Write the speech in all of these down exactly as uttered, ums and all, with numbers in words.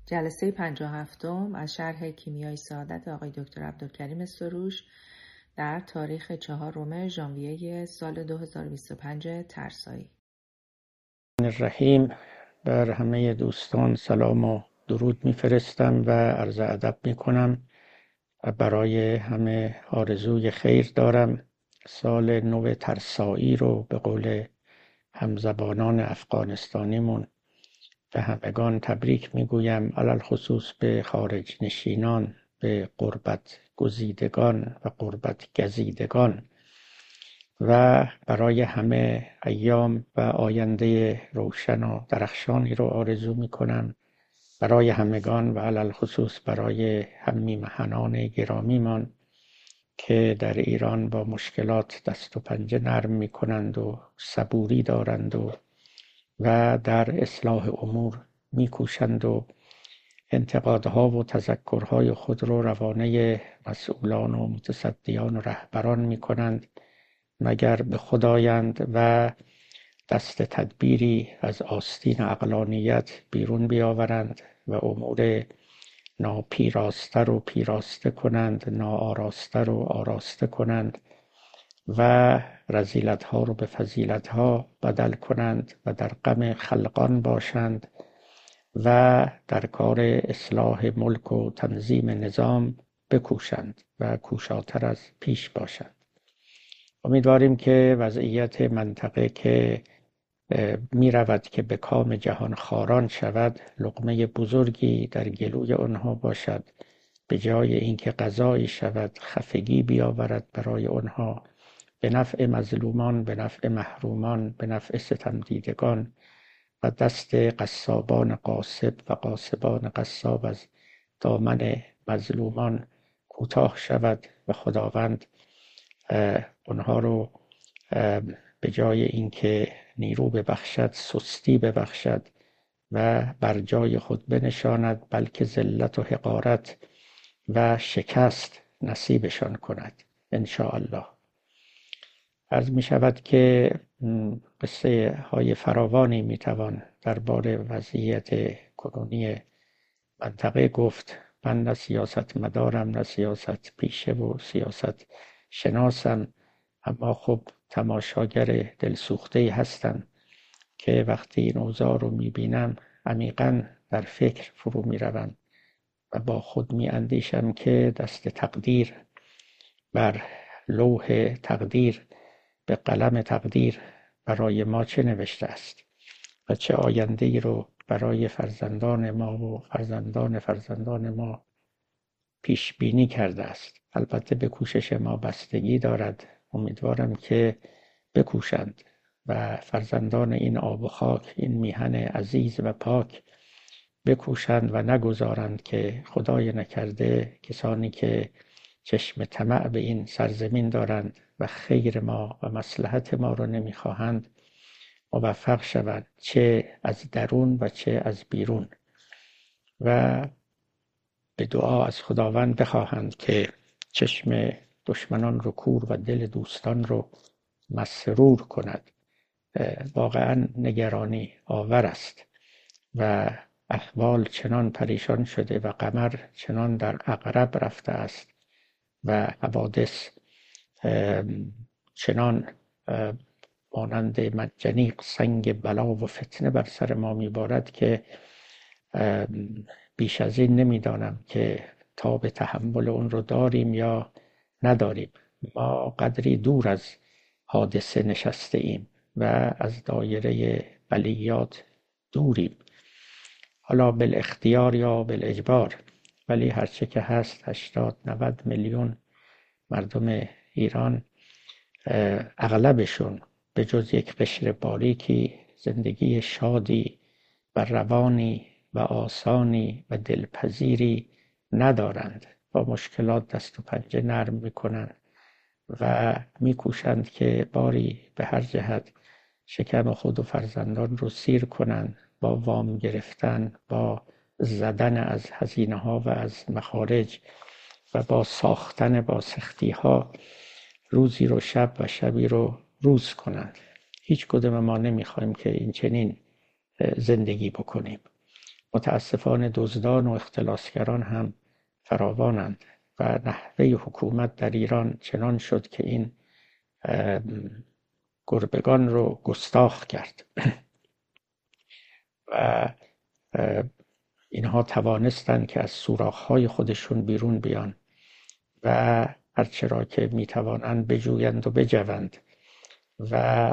جلسه پنجاه و هفتم از شرح کیمیای سعادت آقای دکتر عبدالکریم سروش در تاریخ چهارم ژانویه سال دو هزار و بیست و پنج ترسایی. الرحیم. بر همه دوستان سلام و درود میفرستم و عرض ادب میکنم و برای همه آرزوی خیر دارم. سال نو ترسایی رو به قول همزبانان افغانستانیمون به همگان تبریک میگویم، علل خصوص به خارج نشینان، به غربت گزیدگان و غربت گزیدگان، و برای همه ایام و آینده روشن و درخشانی رو آرزو میکنم برای همگان و علل خصوص برای هم میهنان گرامیمان که در ایران با مشکلات دست و پنجه نرم میکنند و صبوری دارند و و در اصلاح امور میکوشند و انتقادها و تذکرهای خود رو روانه مسئولان و متصدیان و رهبران میکنند، مگر به خدایند و دست تدبیری از آستین عقلانیت بیرون بیاورند و امور ناپیراسته رو پیراسته کنند، ناآراسته رو آراسته کنند و رذیلت‌ها رو به فضیلت‌ها بدل کنند و در غم خلقان باشند و در کار اصلاح ملک و تنظیم نظام بکوشند و کوشاتر از پیش باشند. امیدواریم که وضعیت منطقه که می رود که به کام جهان خاران شود لقمه بزرگی در گلوی آنها باشد، به جای اینکه غذایی شود خفگی بیاورد برای آنها، به نفع مظلومان، به نفع محرومان، به نفع ستم دیدگان و دست قصابان قاصب و قاصبان قصاب از دامن مظلومان کوتاه شود و خداوند اونها رو به جای اینکه نیرو ببخشد سستی ببخشد و بر جای خود بنشاند، بلکه ذلت و حقارت و شکست نصیبشان کند ان شاء الله. عرض می شود که قصه های فراوانی می توان درباره وضعیت کنونی منطقه گفت. من نه سیاست مدارم، نه سیاست پیشه و سیاست شناسم، اما خب تماشاگر دلسوخته هستم که وقتی این اوضاع رو می بینم عمیقاً در فکر فرو می روم و با خود می اندیشم که دست تقدیر بر لوح تقدیر به قلم تقدیر برای ما چه نوشته است و چه آینده ای رو برای فرزندان ما و فرزندان فرزندان ما پیش بینی کرده است. البته به کوشش ما بستگی دارد. امیدوارم که بکوشند و فرزندان این آب و خاک، این میهن عزیز و پاک بکوشند و نگذارند که خدای نکرده کسانی که چشم طمع به این سرزمین دارند و خیر ما و مصلحت ما را نمیخواهند موفق شوند، چه از درون و چه از بیرون، و به دعا از خداوند بخواهند که چشم دشمنان رو کور و دل دوستان رو مسرور کند. واقعا نگرانی آور است و احوال چنان پریشان شده و قمر چنان در عقرب رفته است و حوادث چنان مانند منجنیق سنگ بلا و فتنه بر سر ما میبارد که بیش از این نمیدانم که تاب تحمل اون رو داریم یا نداریم. ما قدری دور از حادثه نشسته ایم و از دایره بلیات دوریم، حالا بالاختیار یا بالاجبار، ولی هرچه که هست هشتاد نود میلیون مردم ایران اغلبشون به جز یک قشر باریکی زندگی شادی و روانی و آسانی و دلپذیری ندارند. با مشکلات دست و پنجه نرم میکنند و میکوشند که باری به هر جهت شکم خود و فرزندان رو سیر کنند، با وام گرفتن، با زدن از هزینه ها و از مخارج و با ساختن با سختی ها روزی رو شب و شبی رو روز کنند. هیچ کدوم ما نمیخوایم که این چنین زندگی بکنیم. متاسفانه دزدان و اختلاسگران هم فراوانند و نحوه حکومت در ایران چنان شد که این گربگان رو گستاخ کرد و اینها توانستند که از سوراخ‌های خودشون بیرون بیان و هرچه را که میتوانند بجویند و بجوند و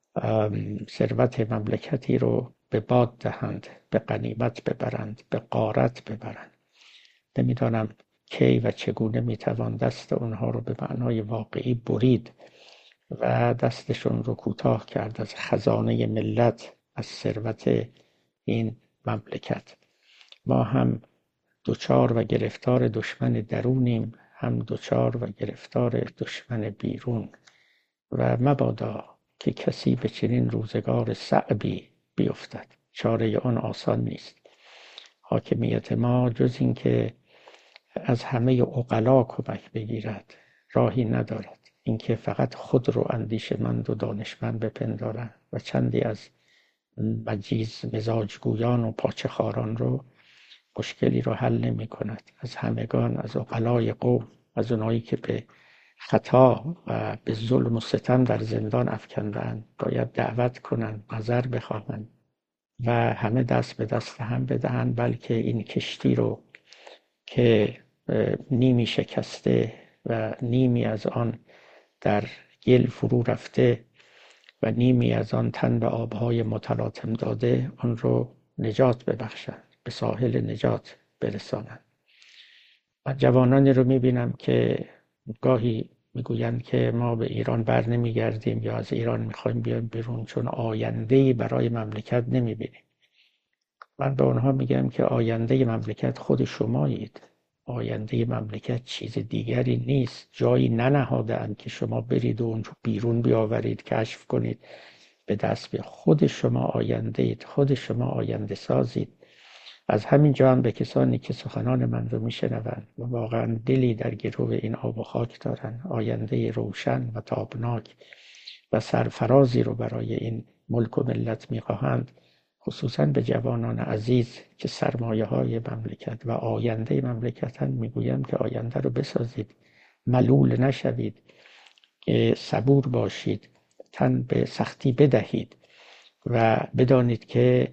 ثروت مملکتی رو به باد دهند، به غنیمت ببرند، به غارت ببرند. نمیدانم کی و چگونه میتوان دست اونها رو به معنای واقعی برید و دستشون رو کوتاه کرد از خزانه ملت، از ثروت این مملکت. ما هم دوچار و گرفتار دشمن درونیم، هم دوچار و گرفتار دشمن بیرون و مبادا که کسی به چنین روزگار صعبی بیفتد. چاره آن آسان نیست. حاکمیت ما جز این که از همه عقلا کمک بگیرد راهی ندارد. اینکه فقط خود رو اندیشمند و دانشمند بپندارند و چندی از مجیز مزاجگویان و پاچخاران رو مشکلی رو حل نمی کند. از همگان، از عقلای قوم، از اونایی که به خطا و به ظلم و ستم در زندان افکندند باید دعوت کنند، نظر بخواهند و همه دست به دست هم بدهند، بلکه این کشتی رو که نیمی شکسته و نیمی از آن در گل فرو رفته و نیمی از آن تن به آبهای متلاطم داده، آن رو نجات ببخشند، به ساحل نجات برسانند. من جوانانی رو میبینم که گاهی میگویند که ما به ایران بر نمیگردیم یا از ایران میخوایم بیایم بیرون چون آینده‌ای برای مملکت نمیبینیم. من به اونها میگم که آینده مملکت خود شمایید. آینده مملکت چیز دیگری نیست. جایی ننهاده‌اند که شما برید و اون رو بیرون بیاورید، کشف کنید، به دست بیارید. خود شما آینده اید، خود شما آینده سازید. از همین جا هم به کسانی که سخنان من رو میشنوند و واقعا دلی در گرو این آب و خاک دارند، آینده روشن و تابناک و سرفرازی رو برای این ملک و ملت میخواهند، خصوصا به جوانان عزیز که سرمایه های مملکت و آینده مملکت هم میگویم که آینده رو بسازید، ملول نشوید، صبور باشید، تن به سختی بدهید و بدانید که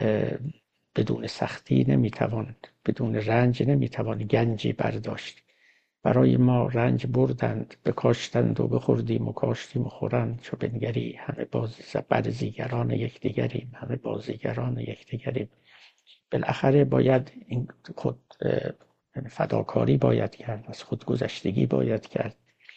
بدون سختی نمیتوان، بدون رنج نمیتوان گنجی برداشت. برای ما رنج بردند، بکاشتند و بخوردیم و کاشتیم و خورند. چو بنگری همه بازیگران یکدیگریم، همه بازیگران یکدیگریم. بالاخره باید این خود فداکاری باید کرد، از خودگذشتگی باید کرد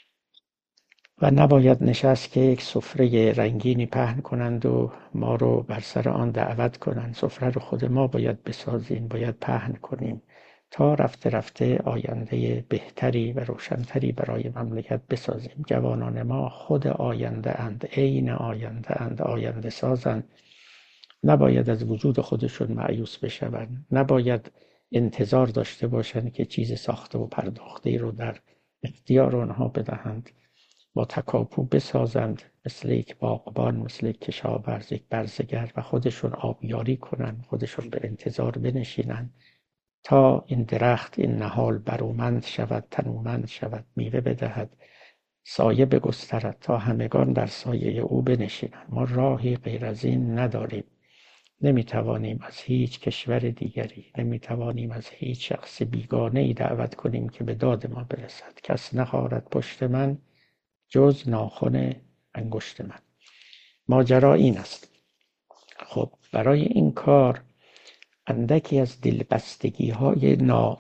و نباید نشست که یک سفره رنگینی پهن کنند و ما رو بر سر آن دعوت کنند. سفره رو خود ما باید بسازیم، باید پهن کنیم تا رفته رفته آینده بهتری و روشنتری برای مملکت بسازیم. جوانان ما خود آینده اند، عین آینده اند، آینده سازند. نباید از وجود خودشون مایوس بشوند، نباید انتظار داشته باشند که چیز ساخته و پرداخته رو در اختیار آنها بدهند. با تکاپو بسازند، مثل یک باغبان، مثل یک کشاورز، یک برزگر و خودشون آبیاری کنند، خودشون به انتظار بنشینند تا این درخت، این نهال برومند شود، تنومند شود، میوه بدهد، سایه بگسترد تا همگان در سایه او بنشینند. ما راهی غیر از این نداریم. نمیتوانیم از هیچ کشور دیگری، نمیتوانیم از هیچ شخص بیگانه‌ای دعوت کنیم که به داد ما برسد. کس نخارد پشت من جز ناخن انگشت من. ماجرا این است. خب برای این کار اندکی از دلبستگی های نا...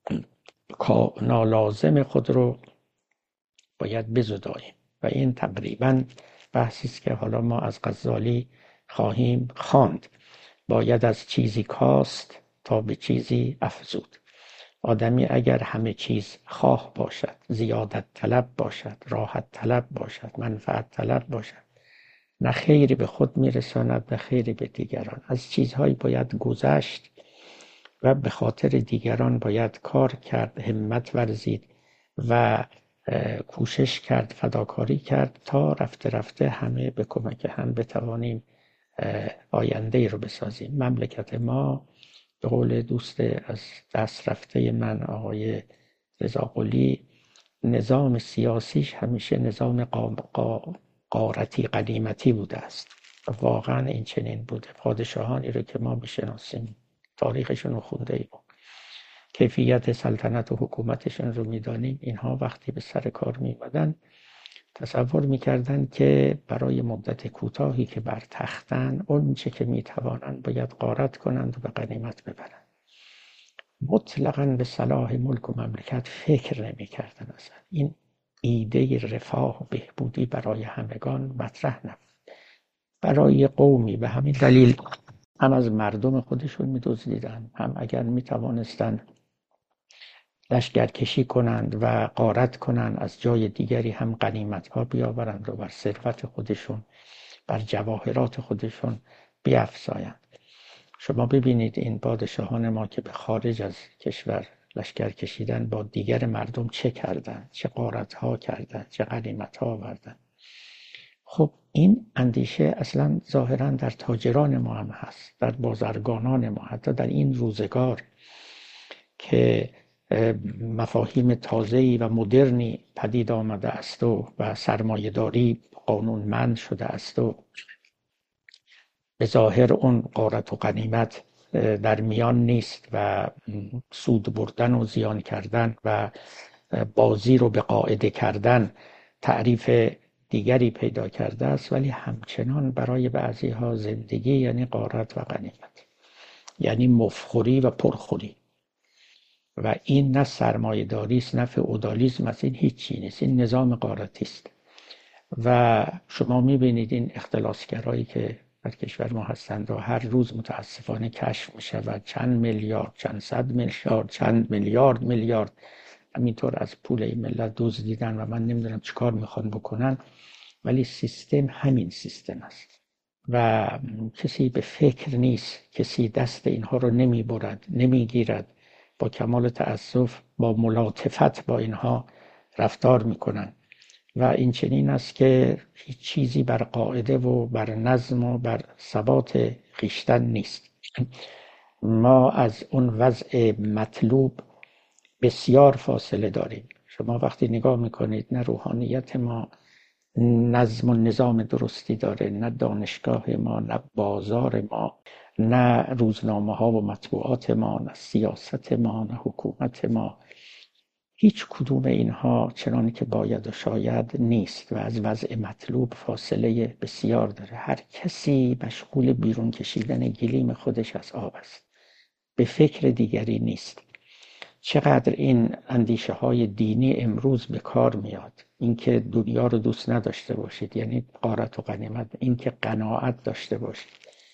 نالازم خود رو باید بزداییم و این تقریبا بحثی است که حالا ما از غزالی خواهیم خواند. باید از چیزی کاست تا به چیزی افزود. آدمی اگر همه چیز خواه باشد، زیادت طلب باشد، راحت طلب باشد، منفعت طلب باشد، نه خیری به خود میرساند نه خیری به دیگران. از چیزهایی باید گذشت و به خاطر دیگران باید کار کرد، همت ورزید و کوشش کرد، فداکاری کرد تا رفته رفته همه به کمک هم بتوانیم آینده رو بسازیم. مملکت ما به قول دوست از دست رفته من آقای رضا قلی، نظام سیاسیش همیشه نظام غارتی غنیمتی بوده است. واقعا این چنین بوده. پادشاهانی رو که ما میشناسیم، تاریخشون رو خونده ایم، کیفیت سلطنت و حکومتشون رو میدانیم، اینها وقتی به سر کار میمدن تصور میکردن که برای مدت کوتاهی که بر تختن اون چه که میتوانند باید غارت کنند و به غنیمت ببرند. مطلقاً به صلاح ملک و مملکت فکر نمیکردن. اصلا این ایده رفاه و بهبودی برای همگان مطرح نبود. برای قومی به همین دلیل هم از مردم خودشون می‌دزدیدن، هم اگر میتوانستن لشکرکشی کنند و غارت کنند از جای دیگری هم غنیمت‌ها بیاورند و بر ثروت خودشون، بر جواهرات خودشون بیفزایند. شما ببینید این پادشاهان ما که به خارج از کشور لشکر کشیدن با دیگر مردم چه کردند، چه غارت‌ها کردند، چه غنیمت‌ها آوردند. خب این اندیشه اصلا ظاهراً در تاجران ما هم هست، در بازرگانان ما، حتی در این روزگار که مفاهیم تازه‌ای و مدرنی پدید آمده است و و سرمایه‌داری قانونمند شده است و به ظاهر اون غارت و غنیمت در میان نیست و سود بردن و زیان کردن و بازی رو به قاعده کردن تعریف دیگری پیدا کرده است، ولی همچنان برای بعضی ها زندگی یعنی غارت و غنیمت، یعنی مفخوری و پرخوری. و این نه سرمایه داری است نه فئودالیسم است، این هیچی نیست، این نظام غارتی است. و شما میبینید این اختلاسگرایی که در کشور ما هستند و هر روز متاسفانه کشف میشود چند میلیارد، چند صد میلیارد، چند میلیارد میلیارد همینطور از پول این ملت دزدیدن و من نمیدونم چیکار میخوان بکنن، ولی سیستم همین سیستم است و کسی به فکر نیست، کسی دست اینها رو نمیبرد، نمیگیرد، با کمال تأسف با ملاطفت با اینها رفتار میکنن. و این چنین است که هیچ چیزی بر قاعده و بر نظم و بر ثبات خویشتن نیست. ما از اون وضع مطلوب بسیار فاصله داریم. شما وقتی نگاه میکنید نه روحانیت ما نظم و نظام درستی داره، نه دانشگاه ما، نه بازار ما، نه روزنامه ها و مطبوعات ما، نه سیاست ما، نه حکومت ما، هیچ کدوم اینها چنانی که باید و شاید نیست و از وضع مطلوب فاصله بسیار داره. هر کسی مشغول بیرون کشیدن گلیم خودش از آب است، به فکر دیگری نیست. چقدر این اندیشه های دینی امروز به کار میاد، اینکه دنیا رو دوست نداشته باشید یعنی غارت و غنیمت، اینکه قناعت داشته باشید،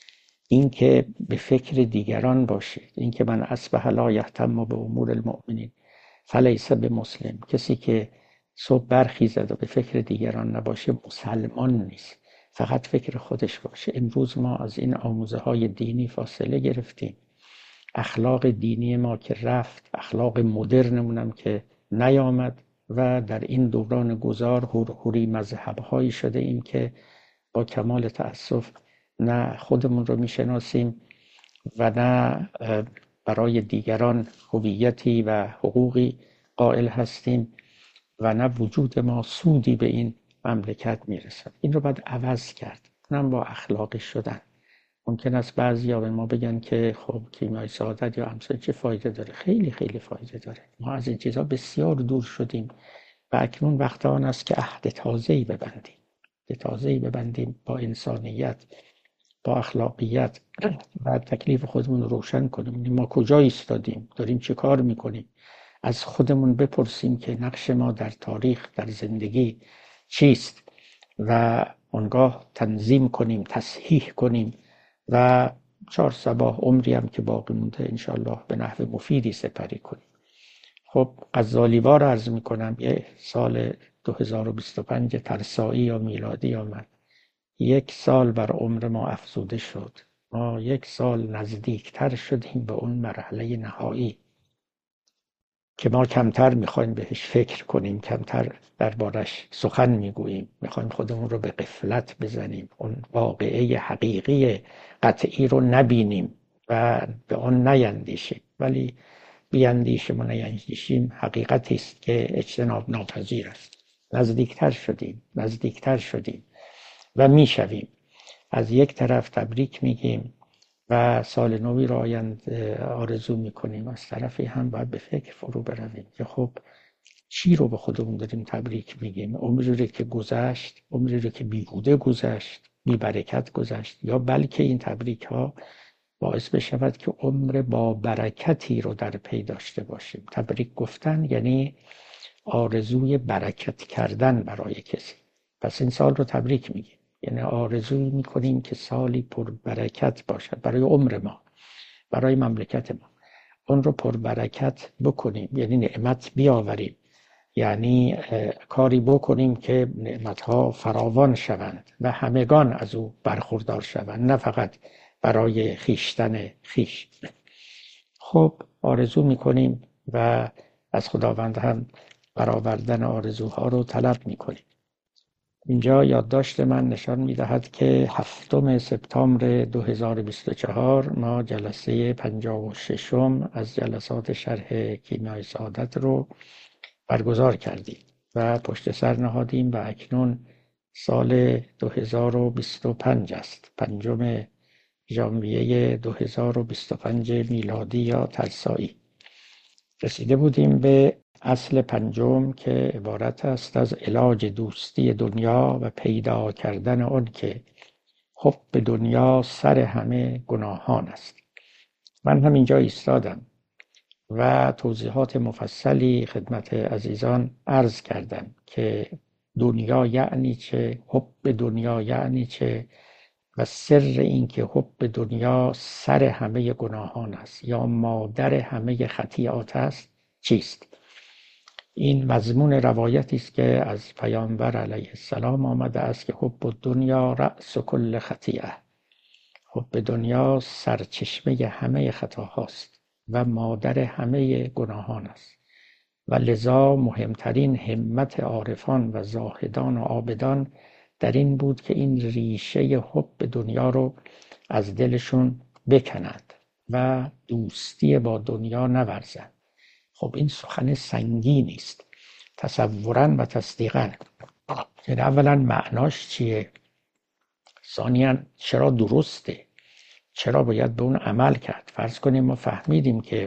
اینکه به فکر دیگران باشید، اینکه من اصبح لا یهتم به امور المؤمنین فلیس به مسلم، کسی که صبح برخیزد و به فکر دیگران نباشه مسلمان نیست، فقط فکر خودش باشه. امروز ما از این آموزه های دینی فاصله گرفتیم، اخلاق دینی ما که رفت، اخلاق مدرنمون هم که نیامد و در این دوران گذار هوری مذهب هایی شده ایم که با کمال تأسف نه خودمون رو میشناسیم و نه برای دیگران هویتی و حقوقی قائل هستیم و نه وجود ما سودی به این مملکت میرسد. این رو باید عوض کرد، اونم با اخلاقی شدن. ممکن است بعضیا به ما بگن که خب کیمیای سعادت یا امثال چه فایده داره؟ خیلی خیلی فایده داره. ما از این چیزا بسیار دور شدیم و اکنون وقت آن است که عهد تازه‌ای ببندیم، عهد تازه‌ای ببندیم با انسانیت، با اخلاقیت و تکلیف خودمون روشن کنیم. ما کجا ایستادیم؟ داریم چه کار میکنیم؟ از خودمون بپرسیم که نقش ما در تاریخ، در زندگی چیست و آنگاه تنظیم کنیم، تصحیح کنیم و چهار صباح عمری هم که باقی مونده انشالله به نحو مفیدی سپری کنیم. خب غزالیوار عرض میکنم یه سال دو هزار و بیست و پنج ترسایی یا میلادی آمد، یک سال بر عمر ما افزوده شد، ما یک سال نزدیکتر شدیم به اون مرحله نهایی که ما کمتر میخوایم بهش فکر کنیم، کمتر دربارش سخن میگوییم، میخوایم خودمون رو به غفلت بزنیم، اون واقعه حقیقی قطعی رو نبینیم و به آن نیندیشیم، ولی بیندیشیم و نیندیشیم حقیقتی است که اجتناب ناپذیر است. نزدیکتر شدیم نزدیکتر شدیم و میشویم. از یک طرف تبریک میگیم و سال نوی را آینده آرزو میکنیم، از طرفی هم باید به فکر فرو برویم که خب چی رو به خودمون داریم تبریک میگیم؟ عمری رو که گذشت، عمری رو که بیهوده گذشت، بی برکت گذشت، یا بلکه این تبریک ها باعث بشود که عمر با برکتی رو در پی داشته باشیم. تبریک گفتن یعنی آرزوی برکت کردن برای کسی. پس این سال رو تبریک میگیم، یعنی آرزوی میکنیم که سالی پر برکت باشد برای عمر ما، برای مملکت ما. اون رو پر برکت بکنیم، یعنی نعمت بیاوریم، یعنی کاری بکنیم که نعمتها فراوان شوند و همگان از او برخوردار شوند، نه فقط برای خیشتن خیش. خب آرزو میکنیم و از خداوند هم برآوردن آرزوها رو طلب میکنیم. اینجا یادداشت من نشان میدهد که هفتم سپتامبر دو هزار و بیست و چهار ما جلسه پنجاه و ششم از جلسات شرح کیمیای سعادت رو برگزار کردیم و پشت سر نهادیم و اکنون سال دو هزار و بیست و پنج است، پنجم ژانویه دو هزار و بیست و پنج میلادی یا ترسایی. رسیده بودیم به اصل پنجم که عبارت است از علاج دوستی دنیا و پیدا کردن آن که حب دنیا سر همه گناهان است. من هم اینجا ایستادم و توضیحات مفصلی خدمت عزیزان عرض کردم که دنیا یعنی چه، حب دنیا یعنی چه، و سر این که حب دنیا سر همه گناهان است یا مادر همه خطیئات است چیست. این مضمون روایتی است که از پیامبر علیه السلام آمده است که حب دنیا رأس کل خطیئه، حب دنیا سرچشمه همه خطاهاست و مادر همه گناهان است و لذا مهمترین همت عارفان و زاهدان و عابدان در این بود که این ریشه حب دنیا رو از دلشون بکنند و دوستی با دنیا نورزند. خب این سخن سنگینی است تصوراً و تصدیقاً. یعنی اولا معناش چیه؟ ثانیاً چرا درسته؟ چرا باید به اون عمل کرد؟ فرض کنیم ما فهمیدیم که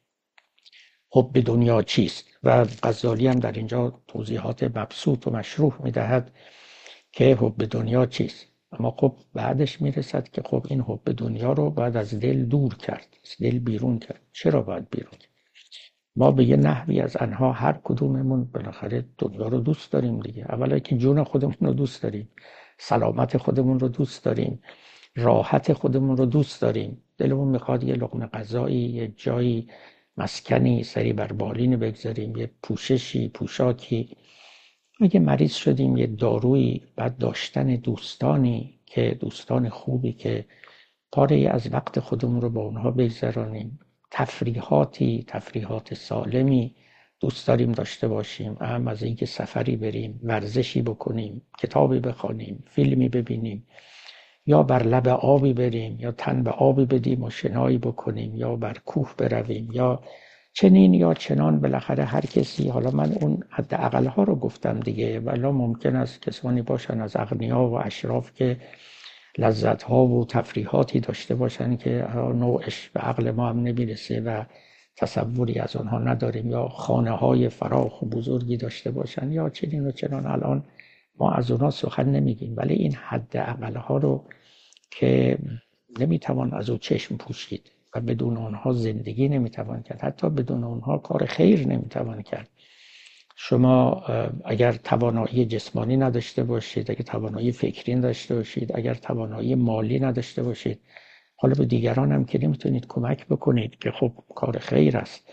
حب دنیا چیست و غزالی هم در اینجا توضیحات مبسوط و مشروح میدهد که حب دنیا چیست، اما خب بعدش میرسد که خب این حب دنیا رو باید از دل دور کرد، از دل بیرون کرد. چرا باید بیرون کرد؟ ما به یه نحوی از آنها هر کدوممون بالاخره دنیا رو دوست داریم دیگه. اولا که جون خودمون رو دوست داریم، سلامت خودمون رو دوست داریم، راحت خودمون رو دوست داریم. دلمون میخواد یه لقمه غذایی، یه جایی، مسکنی سری بر بالین بگذاریم، یه پوششی، پوشاکی. اگه مریض شدیم یه دارویی، بعد داشتن دوستانی که دوستان خوبی که پاره از وقت خودمون رو با اونها بگذرانیم، تفریحاتی، تفریحات سالمی دوست داریم داشته باشیم، اهم از اینکه سفری بریم، ورزشی بکنیم، کتابی بخوانیم، فیلمی ببینیم، یا بر لب آبی بریم، یا تن به آبی بدیم و شنایی بکنیم، یا بر کوه برویم، یا چنین یا چنان. بالاخره هر کسی، حالا من اون حداقل ها رو گفتم دیگه، ولی ممکن است کسانی باشن از اغنیا و اشراف که لذت ها و تفریحاتی داشته باشن که نوعش به عقل ما هم نمیرسه و تصوری از آنها نداریم، یا خانه های فراخ و بزرگی داشته باشن، یا چنین و چنان. الان ما از اونها سخن نمیگیم، ولی این حداقل ها رو که نمیتوان از او چشم پوشید و بدون اونها زندگی نمیتوان کرد، حتی بدون اونها کار خیر نمیتوان کرد. شما اگر توانایی جسمانی نداشته باشید، اگر توانایی فکری نداشته باشید، اگر توانایی مالی نداشته باشید، حالا به دیگران هم که نمیتونید کمک بکنید که خب کار خیر است.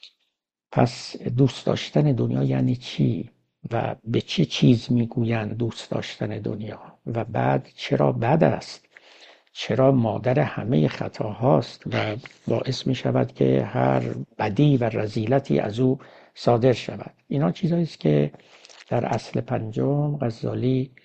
پس دوست داشتن دنیا یعنی چی و به چه چیز میگویند دوست داشتن دنیا؟ و بعد چرا بد است؟ چرا مادر همه خطاهاست و باعث می شود که هر بدی و رذیلتی از او صادر شود؟ اینا چیزایی است که در اصل پنجم غزالی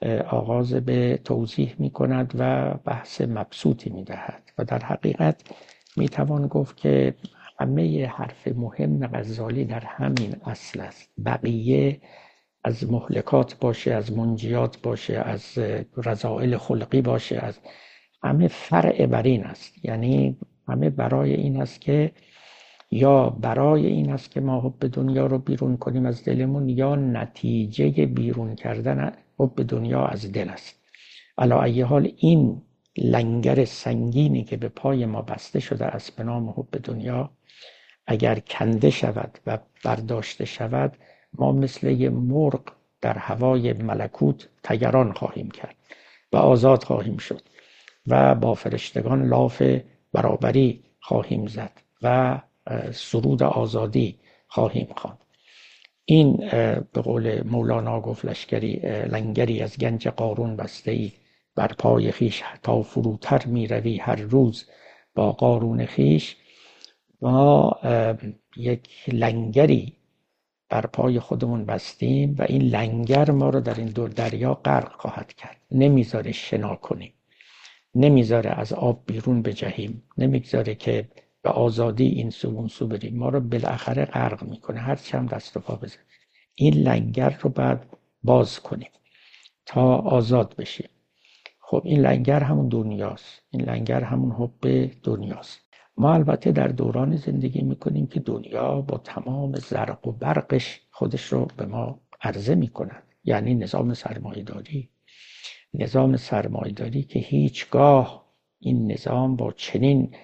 آغاز به توضیح می کند و بحث مبسوطی می دهد و در حقیقت می توان گفت که همه حرف مهم غزالی در همین اصل است. بقیه از مهلکات باشه، از منجیات باشه، از رذائل خلقی باشه، از همه فرع بر این است. یعنی همه برای این است که یا برای این است که ما حب دنیا رو بیرون کنیم از دلمون، یا نتیجه بیرون کردن حب دنیا از دل است. علی ای حال این لنگر سنگینی که به پای ما بسته شده است به نام حب دنیا، اگر کنده شود و برداشته شود، ما مثل یه مرغ در هوای ملکوت طیران خواهیم کرد و آزاد خواهیم شد و با فرشتگان لاف برابری خواهیم زد و سرود آزادی خواهیم خواند. این به قول مولانا گفت لشکری لنگری از گنج قارون بسته ای، بر پای خیش تا فروتر می روی هر روز با قارون خیش. ما یک لنگری بر پای خودمون بستیم و این لنگر ما رو در این دور دریا غرق خواهد کرد. نمیذاره شنا کنیم، نمیذاره از آب بیرون بجهیم، نمیذاره که به آزادی این سو اون سو بریم. ما رو بالاخره غرق میکنه هر چند دست و پا بزنیم. این لنگر رو بعد باز کنیم تا آزاد بشیم. خب این لنگر همون دنیاست، این لنگر همون حب دنیاست. ما البته در دوران زندگی میکنیم که دنیا با تمام زرق و برقش خودش رو به ما عرضه میکند. یعنی نظام سرمایه‌داری، نظام سرمایه‌داری که هیچگاه این نظام با چنین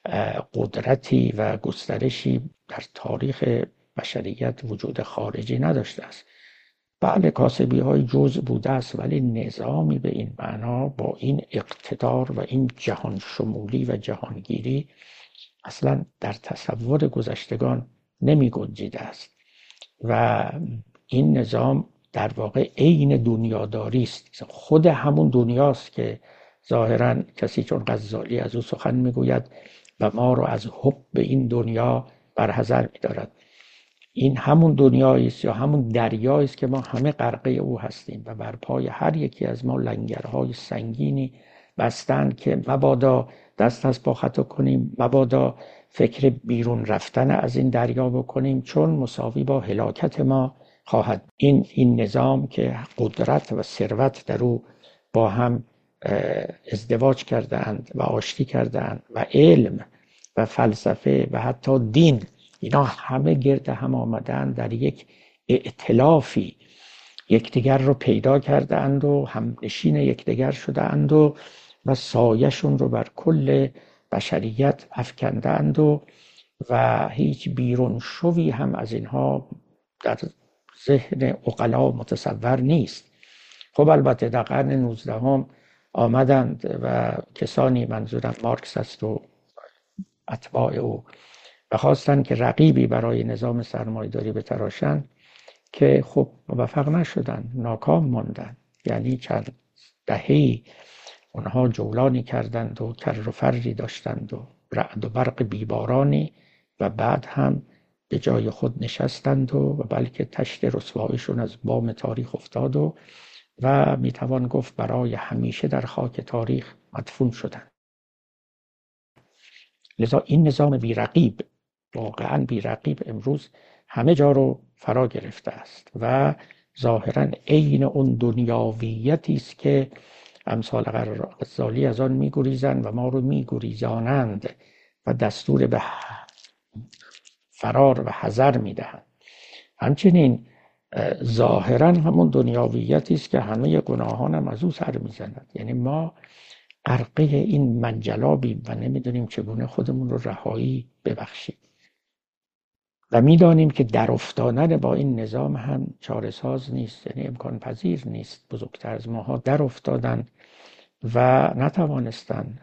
قدرتی و گسترشی در تاریخ بشریت وجود خارجی نداشته است. بله کاسبی های جزء بوده است، ولی نظامی به این معنا با این اقتدار و این جهان شمولی و جهانگیری اصلا در تصور گذشتگان نمی گنجیده است و این نظام در واقع عین دنیاداری است. خود همون دنیاست که ظاهرا کسی چون غزالی از او سخن میگوید و ما رو از حب این دنیا برحذر می‌دارد. این همون دنیایی است یا همون دریایی است که ما همه غرقه او هستیم و بر پای هر یکی از ما لنگرهای سنگینی بستند که مبادا دست از پا خطا کنیم، مبادا فکر بیرون رفتن از این دریا بکنیم، چون مساوی با هلاکت ما خواهد. این این نظام که قدرت و ثروت در او با هم ازدواج کردند و آشتی کردند و علم و فلسفه و حتی دین، اینا همه گرد هم آمدن در یک ائتلافی یکدیگر رو پیدا کردند و همنشین یکدیگر شدند و و سایه‌شون رو بر کل بشریت افکندند و و هیچ بیرون شوی هم از اینها در ذهن عقلا متصور نیست. خب البته در قرن نوزدهم آمدند و کسانی، منظورم مارکس است و اتباع او، و خواستند که رقیبی برای نظام سرمایه‌داری بتراشند که خب موفق نشدند، ناکام ماندند. یعنی چند دهه‌ای اونها جولانی کردند و کر و فری داشتند و رعد و برق بیبارانی و بعد هم به جای خود نشستند و بلکه تشت رسواییشون از بام تاریخ افتاد و و میتوان گفت برای همیشه در خاک تاریخ مدفون شدند. لذا این نظام بی‌رقیب، واقعاً بی‌رقیب، امروز همه جا رو فرا گرفته است و ظاهراً عین اون دنیاویتی است که امثال غزالی از آن می‌گریزند و ما رو می‌گریزانند و دستور به فرار و حذر می‌دهند. همچنین ظاهراً همون دنیاویتی است که همه گناهان هم از او سر می‌زند. یعنی ما غرقه این منجلابیم و نمی‌دونیم چگونه خودمون رو رهایی ببخشیم و می‌دانیم که در افتادن با این نظام هم چاره‌ساز نیست، یعنی امکان پذیر نیست. بزرگتر از ماها در افتادن و نتوانستند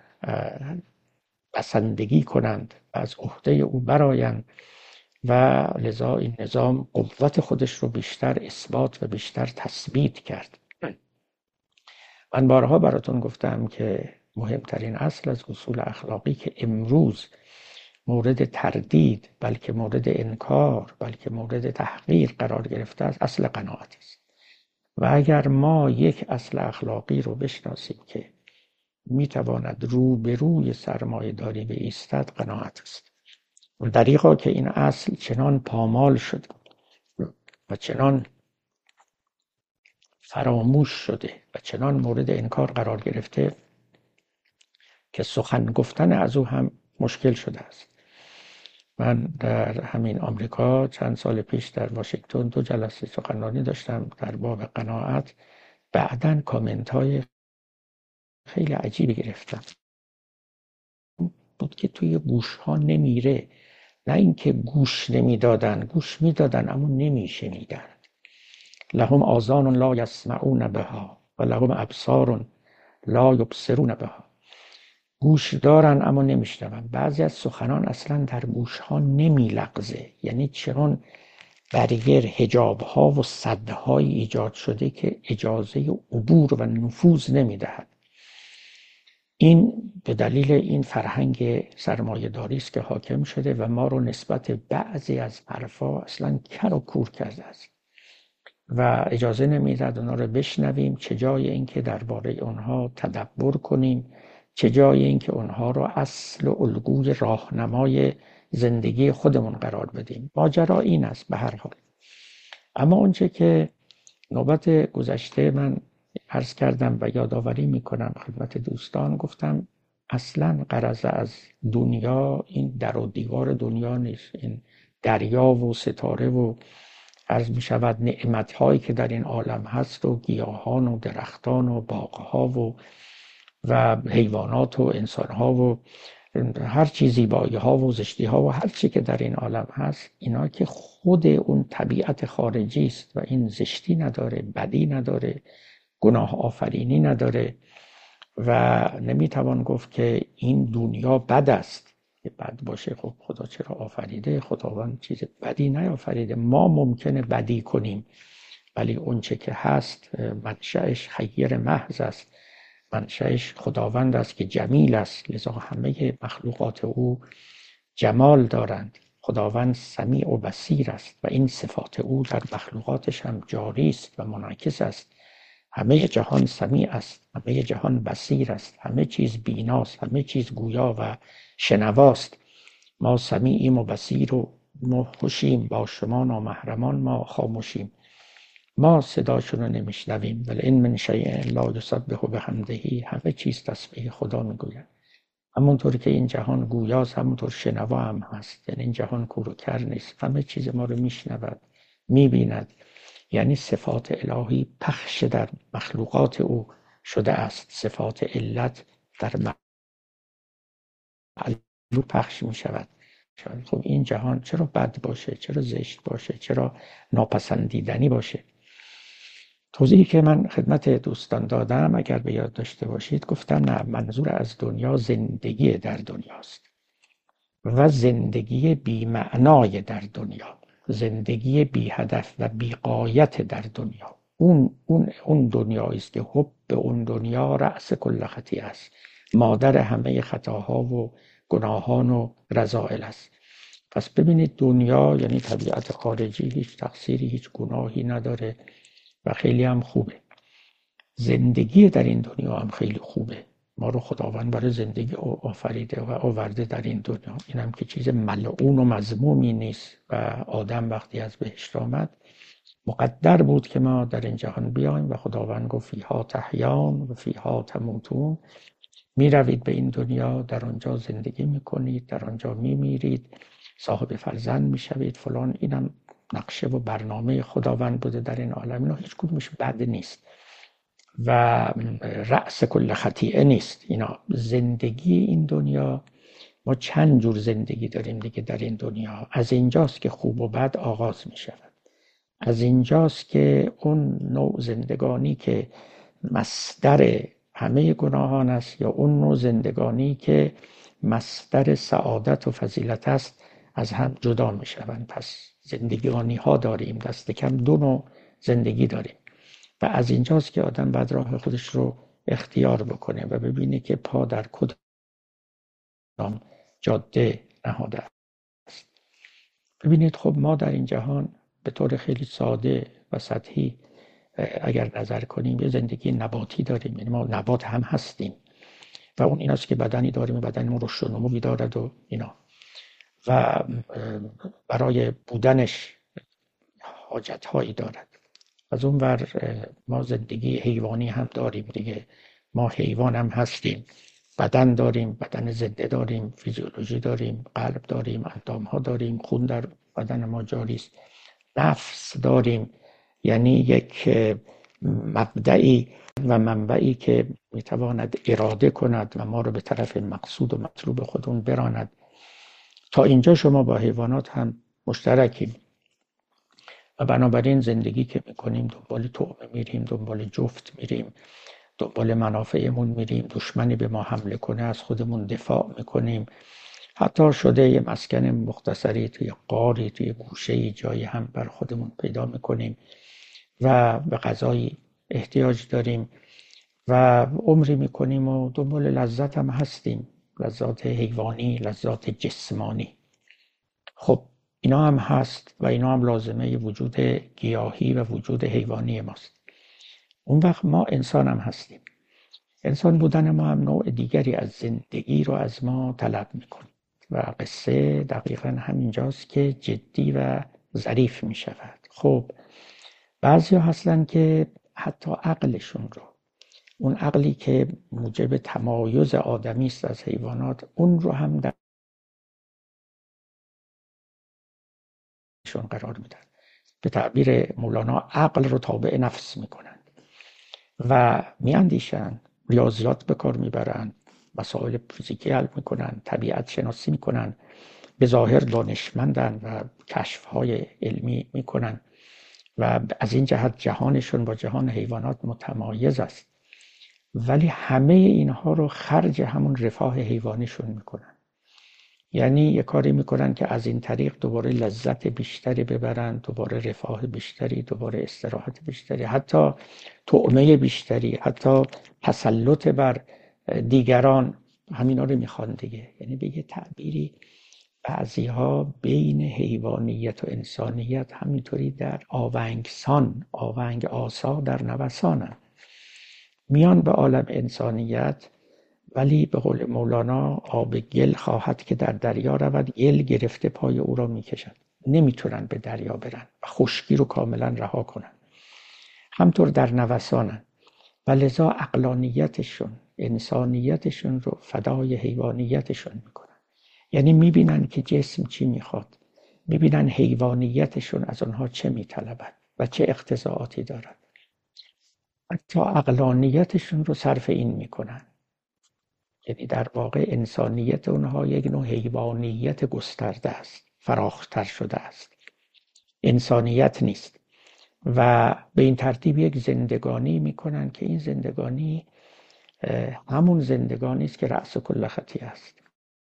بسندگی کنند و از عهده او برآیند و لذا این نظام قوت خودش رو بیشتر اثبات و بیشتر تثبیت کرد. من بارها براتون گفتم که مهمترین اصل از اصول اخلاقی که امروز مورد تردید، بلکه مورد انکار، بلکه مورد تحقیر قرار گرفته است، اصل قناعت است. و اگر ما یک اصل اخلاقی رو بشناسیم که میتواند روبروی سرمایه داری بایستد، قناعت است. و دریغا که این اصل چنان پامال شده و چنان فراموش شده و چنان مورد انکار قرار گرفته که سخن گفتن از او هم مشکل شده است. من در همین آمریکا چند سال پیش در واشنگتن دو جلسه سخنرانی داشتم در باب قناعت. بعداً کامنت های خیلی عجیبی گرفتم بود که توی گوش ها نمیره. نه اینکه گوش نمیدادن، گوش میدادن اما نمیشنیدن. لهم آذان لا یسمعون بها و لهم ابصار لا یبصرون بها. گوش دارن اما نمیشنون. بعضی از سخنان اصلا در گوش ها نمیلغزه، یعنی چون بریر حجاب ها و سدهای ایجاد شده که اجازه عبور و نفوذ نمیدهد. این به دلیل این فرهنگ سرمایه داری است که حاکم شده و ما رو نسبت بعضی از حرفا اصلا کر و کور کرده است و اجازه نمیدهد اونا رو بشنویم. چه جای این که درباره اونها تدبر کنیم، چه جای این که اونها رو اصل و الگوی راهنمای زندگی خودمون قرار بدیم. ماجرا این است به هر حال. اما اونچه که نوبت گذشته من عرض کردم و یادآوری میکنم خدمت دوستان، گفتم اصلا غرض از دنیا این در و دیوار دنیا نیست. این دریا و ستاره و عرض می شود نعمت هایی که در این عالم هست و گیاهان و درختان و باغها و و حیوانات و انسان ها و هر چیز، زیبایی ها و زشتی ها و هر چی که در این عالم هست، اینا که خود اون طبیعت خارجی است و این زشتی نداره، بدی نداره، گناه آفرینی نداره و نمیتوان گفت که این دنیا بد است. که بد باشه خب خدا چرا آفریده؟ خداوند چیز بدی نیافریده. ما ممکنه بدی کنیم ولی اون چه که هست منشأش خیر محض است، منشأش خداوند است که جمیل است، لذا همه مخلوقات او جمال دارند. خداوند سمیع و بصیر است و این صفات او در مخلوقاتش هم جاری است و منعکس است. همه جهان سمیع است، همه جهان بصیر است، همه چیز بیناست، همه چیز گویا و شنواست. ما سمیعیم و بصیر و خوشیم، با شما نامحرمان ما خاموشیم. ما صداشون رو نمیشنویم. ولی این من شیء لا یسبح بحمده، همه چیز تسبیح خدا میگوید. همونطور که این جهان گویاست همونطور شنوا هم هست. یعنی این جهان کور و کر نیست، همه چیز ما رو میشنود، میبیند. یعنی صفات الهی پخش در مخلوقات او شده است. صفات علت در معلوم پخش می شود. خب این جهان چرا بد باشه؟ چرا زشت باشه؟ چرا ناپسندیدنی باشه؟ توضیحی که من خدمت دوستان دادم اگر به یاد داشته باشید، گفتم نه، منظور از دنیا زندگی در دنیاست و زندگی بی معنای در دنیا، زندگی بی هدف و بی غایت در دنیا. اون اون اون دنیایی است که حب به اون دنیا رأس کل خطیئه است، مادر همه خطاها و گناهان و رذائل است. پس ببینید دنیا یعنی طبیعت خارجی هیچ تقصیری، هیچ گناهی نداره و خیلی هم خوبه. زندگی در این دنیا هم خیلی خوبه. ما رو خداوند برای زندگی آفریده و آورده در این دنیا. این هم که چیز ملعون و مذمومی نیست و آدم وقتی از بهشت آمد مقدر بود که ما در این جهان بیایم و خداوند گفت فیها تحیان و فیها تموتون. می روید به این دنیا، در آنجا زندگی می کنید، در آنجا می میرید، صاحب فرزند می شوید فلان. اینم نقشه و برنامه خداوند بوده در این عالم. اینا هیچ کدومش بد نیست و رأس کل خطیئه نیست. اینا زندگی این دنیا، ما چند جور زندگی داریم دیگه در این دنیا. از اینجاست که خوب و بد آغاز می شود. از اینجاست که اون نوع زندگانی که مصدر همه گناهان است یا اون نوع زندگانی که مصدر سعادت و فضیلت است از هم جدا می شوند. پس زندگانی ها داریم، دست کم دو نوع زندگی داریم و از اینجاست که آدم باید راه خودش رو اختیار بکنه و ببینه که پا در کدام جاده نهاده است. ببینید خب ما در این جهان به طور خیلی ساده و سطحی اگر نظر کنیم یه زندگی نباتی داریم، یعنی ما نبات هم هستیم و اون ایناست که بدنی داریم، بدنمون رشد و نمو دارد و اینا و برای بودنش حاجت هایی دارد. از اون ور ما زندگی حیوانی هم داریم دیگه، ما حیوان هم هستیم، بدن داریم، بدن زنده داریم، فیزیولوژی داریم، قلب داریم، اندام ها داریم، خون در بدن ما جاری است، نفس داریم، یعنی یک مبدعی و منبعی که میتواند اراده کند و ما رو به طرف مقصود و مطلوب خودمون براند. تا اینجا شما با حیوانات هم مشترکیم و بنابراین زندگی که میکنیم دنبال طعمه میریم، دنبال جفت میریم، دنبال منافعمون میریم، دشمنی به ما حمله کنه از خودمون دفاع میکنیم، حتی شده یه مسکن مختصری توی غاری، توی گوشه‌ای جایی هم بر خودمون پیدا میکنیم و به غذایی احتیاج داریم و عمری میکنیم و دنبال لذت هم هستیم، لذات حیوانی، لذات جسمانی. خب اینا هم هست و اینا هم لازمه وجود گیاهی و وجود حیوانی ماست. اون وقت ما انسان هم هستیم. انسان بودن ما هم نوع دیگری از زندگی رو از ما طلب میکنه و قصه دقیقا همینجاست که جدی و ظریف میشود. خب بعضی ها هستن که حتی عقلشون رو، اون عقلی که موجب تمایز آدمی است از حیوانات، اون رو هم در شون قرار میدن. به تعبیر مولانا عقل رو تابع نفس میکنن و میاندیشن، ریاضیات به کار میبرن، مسائل فیزیکی حل میکنن، طبیعت شناسی میکنن، به ظاهر دانشمندن و کشفهای علمی میکنن و از این جهت جهانشون با جهان حیوانات متمایز است، ولی همه اینها رو خرج همون رفاه حیوانیشون میکنن. یعنی یه کاری میکنن که از این طریق دوباره لذت بیشتری ببرن، دوباره رفاه بیشتری، دوباره استراحت بیشتری، حتی طعمه بیشتری، حتی تسلط بر دیگران، همینا رو میخوان دیگه. یعنی به یه تعبیری بعضی ها بین حیوانیت و انسانیت همینطوری در آونگسان، آونگ آسا در نوسانن، میان به عالم انسانیت، ولی به قول مولانا آب گل خواهد که در دریا رود، گل گرفته پای او را میکشد، نمیتونن به دریا برن و خشکی رو کاملا رها کنن، همطور در نوسانن و لذا عقلانیتشون، انسانیتشون رو فدای حیوانیتشون میکنن. یعنی میبینن که جسم چی میخواد، میبینن حیوانیتشون از آنها چه میطلبد و چه اقتضاعاتی دارد، حتی عقلانیتشون رو صرف این میکنن. یعنی در واقع انسانیت اونها یک نوع حیوانیت گسترده است، فراختر شده است، انسانیت نیست و به این ترتیب یک زندگانی میکنن که این زندگانی همون زندگانی است که رأس کل خطیه است.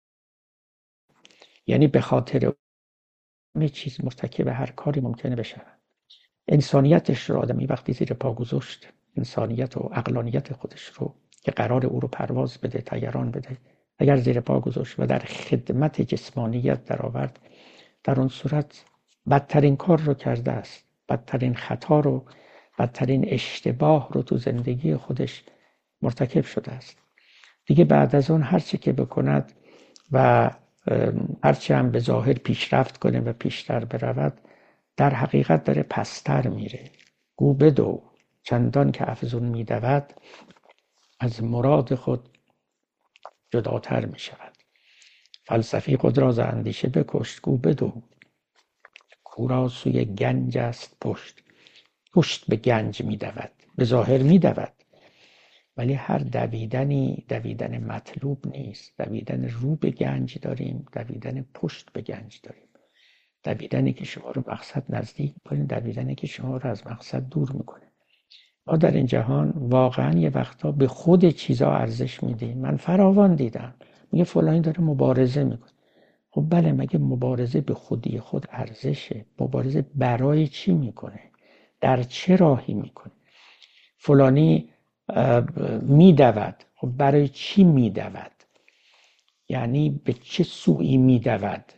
یعنی به خاطر همه چیز مرتکب هر کاری ممکنه بشن. انسانیتش رو آدمی وقتی زیر پا گذاشت، انسانیت و عقلانیت خودش رو که قرار او رو پرواز بده، طیران بده، اگر زیر پا گذاشت و در خدمت جسمانیت در آورد، در اون صورت بدترین کار رو کرده است، بدترین خطا رو، بدترین اشتباه رو تو زندگی خودش مرتکب شده است. دیگه بعد از اون هرچی که بکند و هرچی هم به ظاهر پیشرفت کنه و پیشتر برود، در حقیقت داره پستر میره. گو بدو چندان که افزون میدود، از مراد خود جداتر می شود. فلسفی خود را ز اندیشه بکشت، گو بدو کورا سوی گنج است پشت. پشت به گنج می دود، به ظاهر می دود، ولی هر دویدنی دویدن مطلوب نیست. دویدن رو به گنج داریم، دویدن پشت به گنج داریم. دویدنی که شما رو مقصد نزدیک کنه، دویدنی که شما رو از مقصد دور میکنه. ما در این جهان واقعا یه وقتا به خود چیزا ارزش میدیم. من فراوان دیدم میگه فلانی داره مبارزه میکنه. خب بله، مگه مبارزه به خودی خود ارزشه؟ مبارزه برای چی میکنه؟ در چه راهی میکنه؟ فلانی میدود، خب برای چی میدود؟ یعنی به چه سویی میدود؟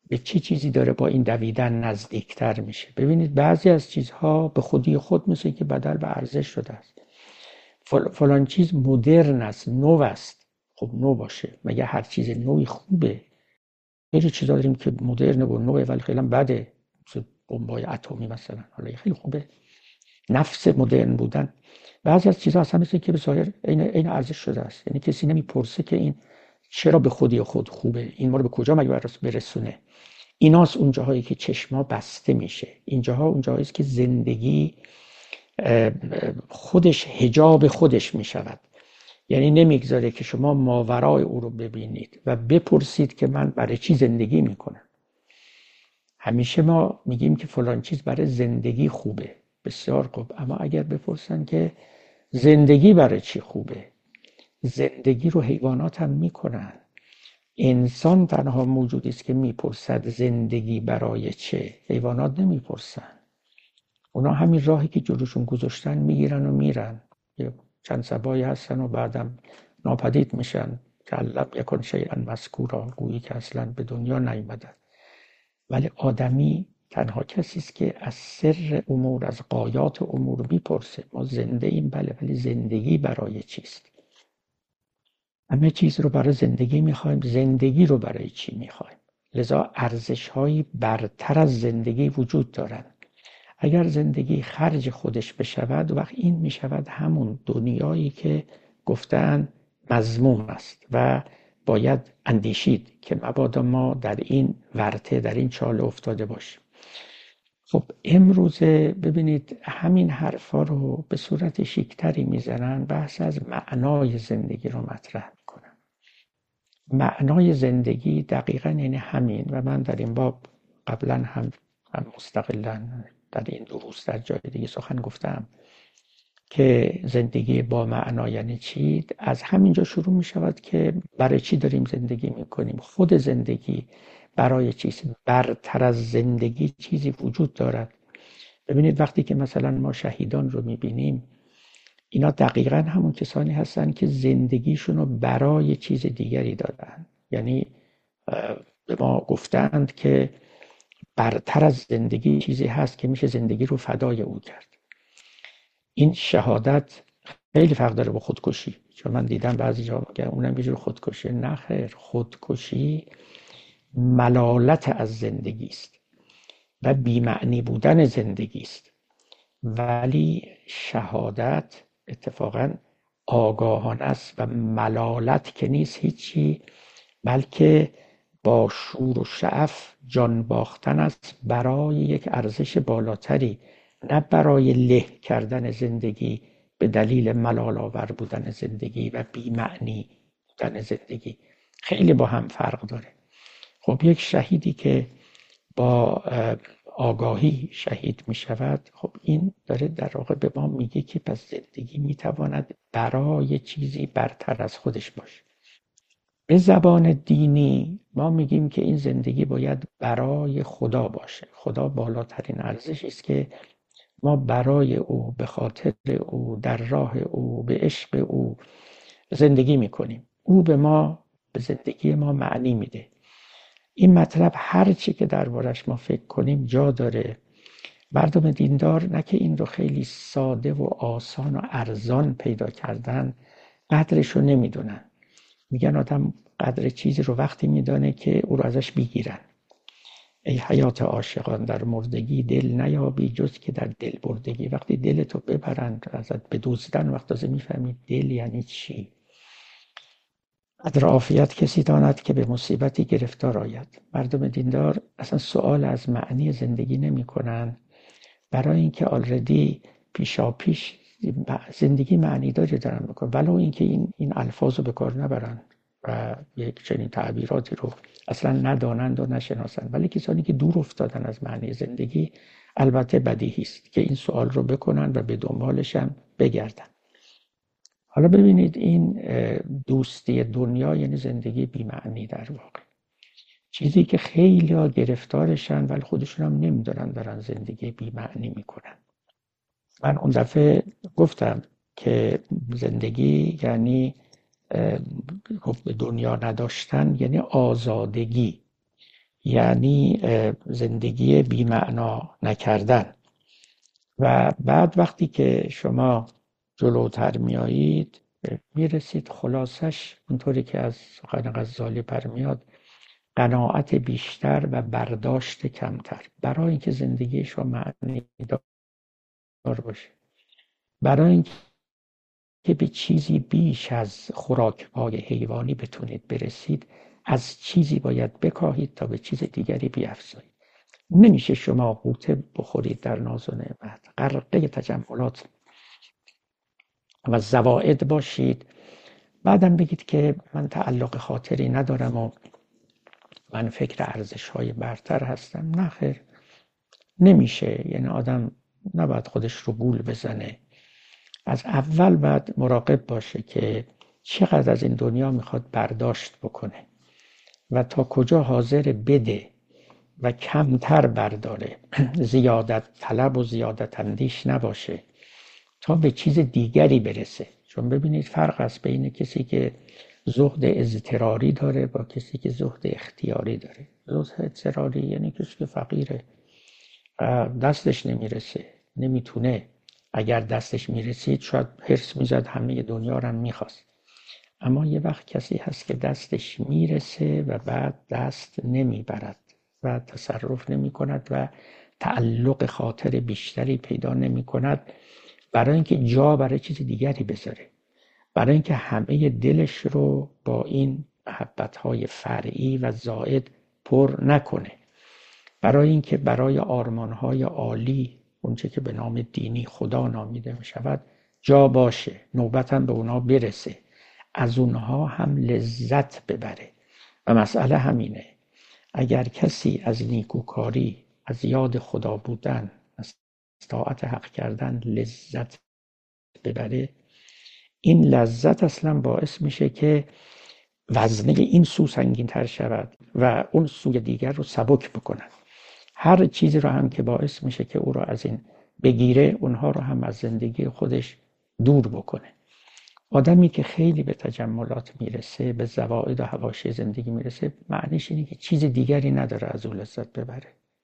به چه چیزی داره با این دویدن نزدیکتر میشه. ببینید بعضی از چیزها به خودی خود مثل که بدل به ارزش شده است. فلان چیز مدرن است، نو است. خب نو باشه، مگه هر چیز نوی خوبه؟ خیلی چیزا داریم که مدرن و نوه ولی خیلی بده، مثل بمب‌های اتمی مثلا، حالا خیلی خوبه. نفس مدرن بودن. بعضی از چیزها اصلا مثل که به ظاهر این این ارزش شده است، یعنی کسی نمیپرسه که این چرا به خودی خود خوبه، این ما رو به کجا مگه برسونه. ایناست اون جاهایی که چشما بسته میشه. این جاها اون جاهایی است که زندگی خودش حجاب خودش میشود، یعنی نمیگذاره که شما ماورای او رو ببینید و بپرسید که من برای چی زندگی میکنم. همیشه ما میگیم که فلان چیز برای زندگی خوبه، بسیار خوب، اما اگر بپرسن که زندگی برای چی خوبه، زندگی رو حیوانات هم میکنن. انسان تنها موجودی است که میپرسد زندگی برای چه. حیوانات نمیپرسن. اونا همین راهی که جلوشون گذاشتن میگیرن و میرن، چند صبایی هستن و بعدم ناپدید میشن که علم یکن شیئا مذکورا، گویی که اصلا به دنیا نیامدن. ولی آدمی تنها کسی است که از سر امور، از غایات امور میپرسه. ما زنده ایم بله، ولی زندگی برای چیست؟ همه چیز رو برای زندگی میخوایم، زندگی رو برای چی میخوایم؟ لذا ارزش‌هایی برتر از زندگی وجود دارند. اگر زندگی خرج خودش بشود، وقت این میشود همون دنیایی که گفتن مذموم است و باید اندیشید که مبادا ما در این ورطه، در این چاله افتاده باشیم. خب امروزه ببینید همین حرفا رو به صورت شیکتری میزنن، بحث از معنای زندگی رو مطرح میکنن. معنای زندگی دقیقاً یعنی همین، و من در این باب قبلا هم, هم مستقلاً در این دروس در جای دیگه سخن گفتم که زندگی با معنا یعنی چی. از همینجا شروع می شود که برای چی داریم زندگی می کنیم، خود زندگی برای چیست، برتر از زندگی چیزی وجود دارد. ببینید وقتی که مثلا ما شهیدان رو می بینیم، اینا دقیقاً همون کسانی هستن که زندگیشون رو برای چیز دیگری دادن. یعنی به ما گفتند که برتر از زندگی چیزی هست که میشه زندگی رو فدای او کرد. این شهادت خیلی فرق داره با خودکشی، چون من دیدم بعضی جا که اونم یه جور خودکشی. نه خیر، خودکشی ملالت از زندگی است و بی‌معنی بودن زندگی است، ولی شهادت اتفاقا آگاهانه است و ملالت که نیست هیچی، بلکه با شور و شعف جان باختن است برای یک ارزش بالاتری، نه برای له کردن زندگی به دلیل ملال آور بودن زندگی و بی‌معنی بودن زندگی. خیلی با هم فرق داره. خب یک شهیدی که با آگاهی شهید می شود، خب این داره در واقع به ما میگه که پس زندگی می تواند برای چیزی برتر از خودش باشه. به زبان دینی ما میگیم که این زندگی باید برای خدا باشه. خدا بالاترین ارزشی است که ما برای او، به خاطر او، در راه او، به عشق او زندگی میکنیم. او به ما، به زندگی ما معنی میده. این مطلب هر چی که دربارش ما فکر کنیم جا داره. مردم دیندار نه که این رو خیلی ساده و آسان و ارزان پیدا کردن، قدرش رو نمیدونن. میگن آدم قدر چیزی رو وقتی میدانه که او رو ازش بگیرن. ای حیات عاشقان، در مردگی دل نیابی جز که در دل بردگی. وقتی دلتو ببرند ازت بدزدن، وقت تازه میفهمید دل یعنی چی. قدر عافیت کسی داند که به مصیبتی گرفتار آید. مردم دیندار اصلا سوال از معنی زندگی نمی کنن، برای اینکه آلردی پیشا پیش زندگی معنی داری دارن میکنن، ولو اینکه این این الفاظ رو به کار نبرن و یک چنین تعبیراتی رو اصلا ندانند و نشناسند. ولی کسانی که دور افتادن از معنی زندگی، البته بدیهی است که این سوال رو بکنن و به دنبالش هم بگردن. حالا ببینید این دوستی دنیا یعنی زندگی بی‌معنی در واقع. چیزی که خیلی ها گرفتارشن ولی خودشون هم نمیدونن دارن زندگی بی‌معنی میکنن. من اون دفعه گفتم که زندگی یعنی گفت به دنیا نداشتن، یعنی آزادگی. یعنی زندگی بی‌معنا نکردن. و بعد وقتی که شما جلوتر میایید میرسید خلاصش اونطوری که از سخن غزالی برمیاد، قناعت بیشتر و برداشت کمتر، برای اینکه زندگی شما معنی دار باشه، برای اینکه به چیزی بیش از خوراک‌های حیوانی بتونید برسید، از چیزی باید بکاهید تا به چیز دیگری بیافزایید. نمیشه شما غوطه بخورید در ناز و نعمت، غرقه تجملات و زوائد باشید، بعدم بگید که من تعلق خاطری ندارم و من فکر ارزش‌های برتر هستم. نه خیر، نمیشه. یعنی آدم نباید خودش رو گول بزنه. از اول باید مراقب باشه که چقدر از این دنیا میخواد برداشت بکنه و تا کجا حاضر بده و کمتر برداره، زیادت طلب و زیادت اندیش نباشه تا به چیز دیگری برسه. چون ببینید فرق است بین کسی که زهد اضطراری داره با کسی که زهد اختیاری داره. زهد اضطراری یعنی کسی که فقیره، دستش نمیرسه، نمیتونه. اگر دستش میرسید شاید حرص میزد همه دنیا رو میخواست. اما یه وقت کسی هست که دستش میرسه و بعد دست نمیبرد و تصرف نمی کند و تعلق خاطر بیشتری پیدا نمی کند، برای اینکه جا برای چیز دیگری بذاره، برای اینکه همه دلش رو با این محبت‌های فرعی و زائد پر نکنه، برای اینکه برای آرمان‌های عالی، اونچه که به نام دینی خدا نامیده می شود، جا باشه، نوبت هم به اونا برسه، از اونها هم لذت ببره. و مسئله همینه. اگر کسی از نیکوکاری، از یاد خدا بودن، از طاعت حق کردن لذت ببره، این لذت اصلا باعث میشه که وزنه این سو سنگین تر شود و اون سوی دیگر رو سبک بکنن. هر چیزی رو هم که باعث میشه که او رو از این بگیره، اونها رو هم از زندگی خودش دور بکنه. آدمی که خیلی به تجملات میرسه، به زوائد و حواشی زندگی میرسه، معنیش اینه که چیز دیگری نداره از اون لذت ببره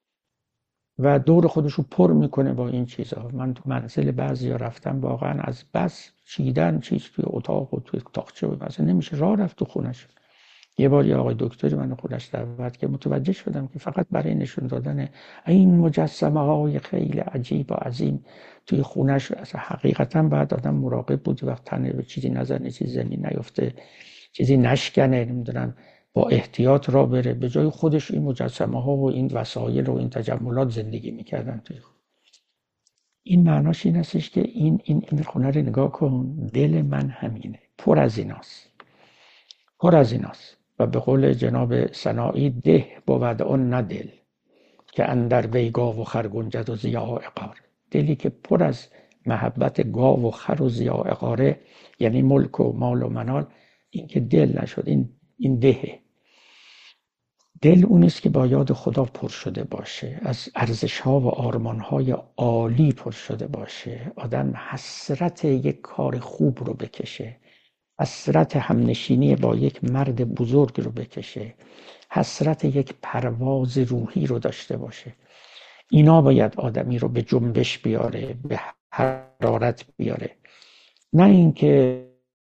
و دور خودش رو پر میکنه با این چیزها. من تو منزل بعضیا رفتم، واقعا از بس چیدن چیز توی اتاق و توی تاقچه و مثلا نمیشه راه رفت تو خونش. یه بار یه آقای دکتری من خودش دعوت که متوجه شدم که فقط برای نشون دادن این مجسمه های خیلی عجیب و عظیم توی خونش، اصلا حقیقتا بعد آدم مراقب بود وقت تنه به چیزی نزنه، چیزی زمین نیفته، چیزی نشکنه، نمیدونم با احتیاط را بره. به جای خودش این مجسمه ها و این وسایل و این تجملات زندگی میکردن توی خون. این معناش این هستش که این این این خونه رو نگاه کن، دل من همینه، پر از ایناست، پر از ایناست. و به قول جناب سنایی، ده بود آن نه دل که اندر وی گاو و خر گنجد و ضیاء عقار. دلی که پر از محبت گاو و خر و ضیاء عقاره، یعنی ملک و مال و منال، این که دل نشد، این این دهه. دل اونیست که با یاد خدا پر شده باشه، از ارزش‌ها و آرمان‌های عالی پر شده باشه. آدم حسرت یک کار خوب رو بکشه، حسرت همنشینی با یک مرد بزرگ رو بکشه، حسرت یک پرواز روحی رو داشته باشه. اینا باید آدمی رو به جنبش بیاره، به حرارت بیاره. نه اینکه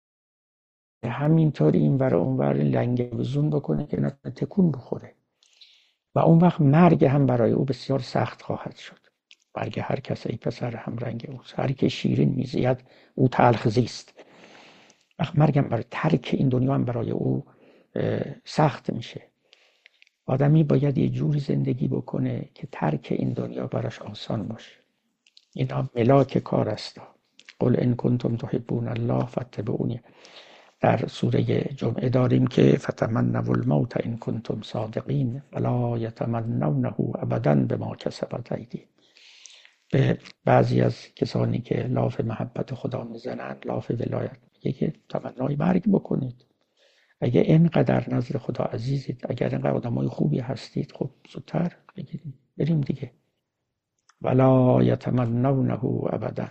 همینطوری این ور اون ور لنگ بزون بکنه که نه تکون بخوره. و اون وقت مرگ هم برای او بسیار سخت خواهد شد. مرگ هر کس ای پسر هم رنگ اوست، هر که شیرین میزید او تلخ زیست. وقت مرگ هم برای ترک این دنیا هم برای او سخت میشه. آدمی باید یه جوری زندگی بکنه که ترک این دنیا براش آسان باشه. اینا ملاک کار است. قل ان کنتم تحبون الله فاتبعونی. در سوره جمعه داریم که فتمنوا الموت ان کنتم صادقین ولا یتمنونه ابدا بما کسبت ایدیهم. به بعضی از کسانی که لاف محبت خدا میزنن، لاف ولایت، میگه که تمنای مرگ بکنید. اگه اینقدر نظر خدا عزیزید، اگر اینقدر آدمای خوبی هستید، خب زودتر بگیریم بریم دیگه. ولا یتمنونه ابدا.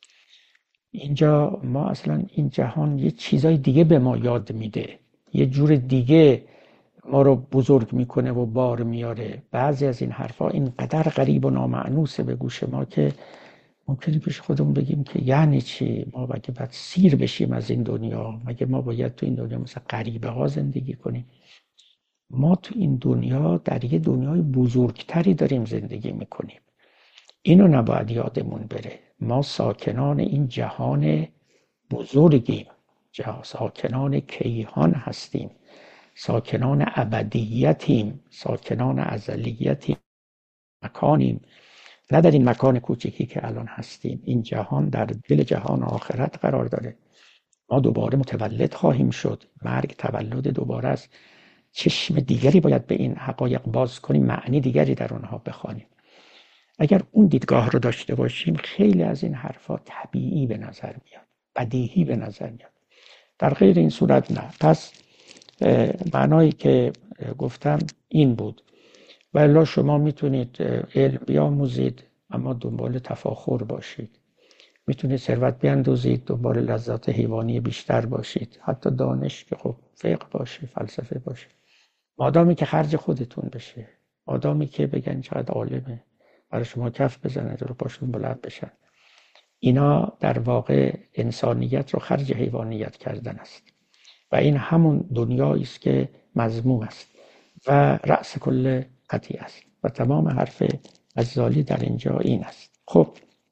اینجا ما اصلا این جهان یه چیزای دیگه به ما یاد میده، یه جور دیگه ما رو بزرگ میکنه و بار میاره. بعضی از این حرفا اینقدر غریب و نامعنوسه به گوش ما که ممکنه پیش خودمون بگیم که یعنی چی؟ ما مگه باید سیر بشیم از این دنیا؟ مگه ما باید تو این دنیا مثل غریبه ها زندگی کنیم؟ ما تو این دنیا در یه دنیای بزرگتری داریم زندگی میکنیم. اینو نباید یادمون بره. ما ساکنان این جهان بزرگیم، ساکنان کیهان هستیم، ساکنان ابدیتیم، ساکنان ازلیتیم، مکانیم، نه در این مکان کوچکی که الان هستیم. این جهان در دل جهان آخرت قرار داره. ما دوباره متولد خواهیم شد. مرگ تولد دوباره است. چشم دیگری باید به این حقایق باز کنیم، معنی دیگری در اونها بخوانیم. اگر اون دیدگاه رو داشته باشیم خیلی از این حرفا طبیعی به نظر میاد، بدیهی به نظر میاد. در غیر این صورت نه. پس معنایی که گفتم این بود. و الا شما میتونید علم بیاموزید اما دنبال تفاخر باشید. میتونید ثروت بیاندوزید دنبال لذات حیوانی بیشتر باشید. حتی دانش که خب فقه باشه، فلسفه باشه، مادامی که خرج خودتون بشه، مادامی که بگن چقدر عالمه، برای شما کف بزنه رو پاشون بلند بشن. اینا در واقع انسانیت رو خرج حیوانیت کردن است و این همون دنیایی است که مذموم است و رأس کل قضیه است و تمام حرف غزالی در اینجا این است. خب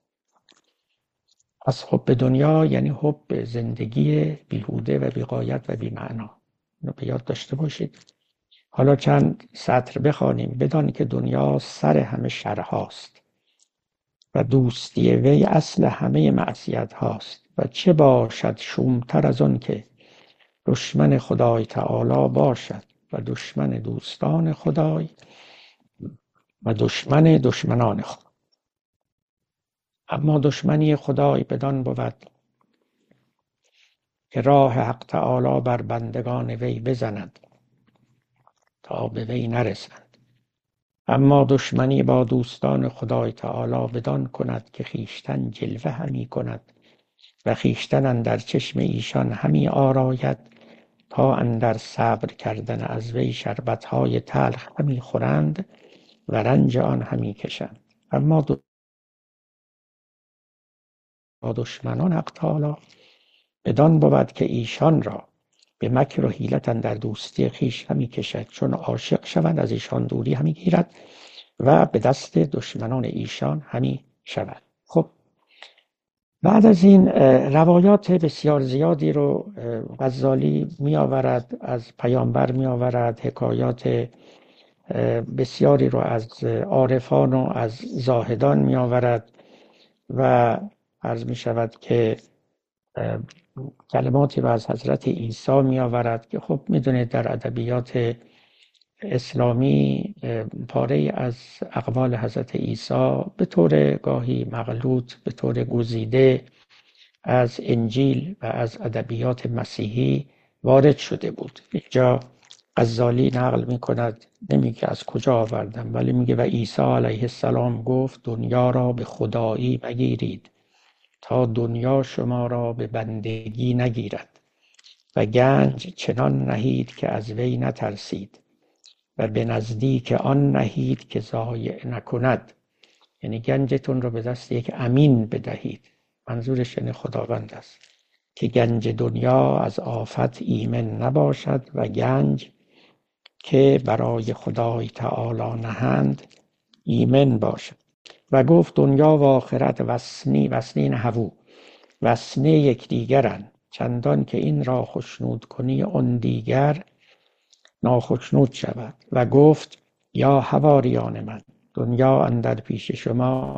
از حب دنیا یعنی حب زندگی بیهوده و بیغایت و بی‌معنا. اینو به یاد داشته باشید. حالا چند سطر بخوانیم. بدان که دنیا سر همه شرهاست و دوستی وی اصل همه معصیت هاست و چه باشد شومتر از آن که دشمن خدای تعالی باشد و دشمن دوستان خدای و دشمن دشمنان خدا. اما دشمنی خدای بدان بود که راه حق تعالی بر بندگان وی بزند تا به وی نرسند. اما دشمنی با دوستان خدای تعالی بدان کند که خیشتن جلوه همی کند و خیشتن اندر چشم ایشان همی آراید تا اندر صبر کردن از وی شربتهای تلخ همی خورند و رنج آن همی کشند. اما با دشمنان حق تعالی بدان بود که ایشان را به مکر و حیلت اندر دوستی خویش همی کشد، چون عاشق شوند از ایشان دوری همی گیرد و به دست دشمنان ایشان همی شود. خب بعد از این روایات بسیار زیادی رو غزالی می آورد، از پیامبر می آورد، حکایات بسیاری رو از عارفان و از زاهدان می آورد و عرض می شود که کلماتی رو از حضرت عیسی می آورد که خب می دونید در ادبیات اسلامی پاره از اقوال حضرت عیسی به طور گاهی مغلوط، به طور گزیده از انجیل و از ادبیات مسیحی وارد شده بود. اینجا غزالی نقل می کند، نمیگه از کجا آوردم، ولی میگه و عیسی علیه السلام گفت دنیا را به خدایی مگیرید تا دنیا شما را به بندگی نگیرد و گنج چنان نهید که از وی نترسید و به نزدیک آن نهید که ضایع نکند. یعنی گنجتون رو به دست یک امین بدهید. منظورش یعنی خداوند است که گنج دنیا از آفت ایمن نباشد و گنج که برای خدای تعالی نهند ایمن باشد. و گفت دنیا و آخرت وسنی وسنین هوو وسنه یکدیگرند، چندان که این را خشنود کنی آن دیگر ناخشنود شود. و گفت یا حواریان من دنیا اندر پیش شما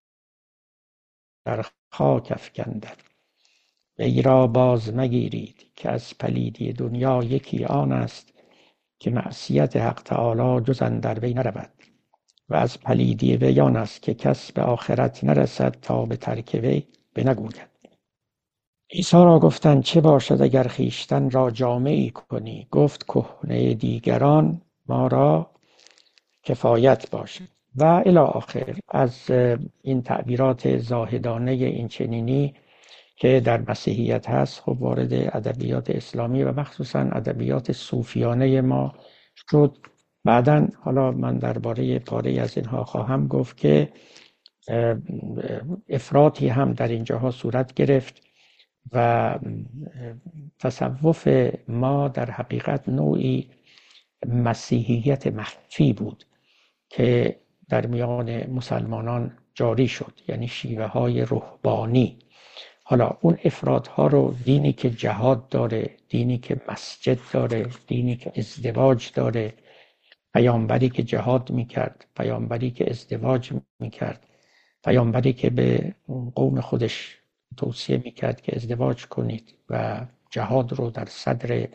اندر خاک افکندد، وی را باز مگیرید که از پلیدی دنیا یکی آن است که معصیت حق تعالی جز اندر وی نرود و از پلیدی وی آن است که کس به آخرت نرسد تا به ترک وی بنگوید. عیسی را گفتند چه باشد اگر خیشتن را جامعی کنی؟ گفت کهنه دیگران ما را کفایت باشد. و الی آخر از این تعبیرات زاهدانه این چنینی که در مسیحیت هست خب وارد ادبیات اسلامی و مخصوصا ادبیات صوفیانه ما شد. بعداً حالا من درباره پاره از اینها خواهم گفت که افراطی هم در اینجاها صورت گرفت و تصوف ما در حقیقت نوعی مسیحیت مخفی بود که در میان مسلمانان جاری شد، یعنی شیوه های رهبانی. حالا اون افراط ها رو دینی که جهاد داره، دینی که مسجد داره، دینی که ازدواج داره، پیامبری که جهاد میکرد، پیامبری که ازدواج میکرد، پیامبری که به قوم خودش توصیه میکرد که ازدواج کنید و جهاد رو در صدر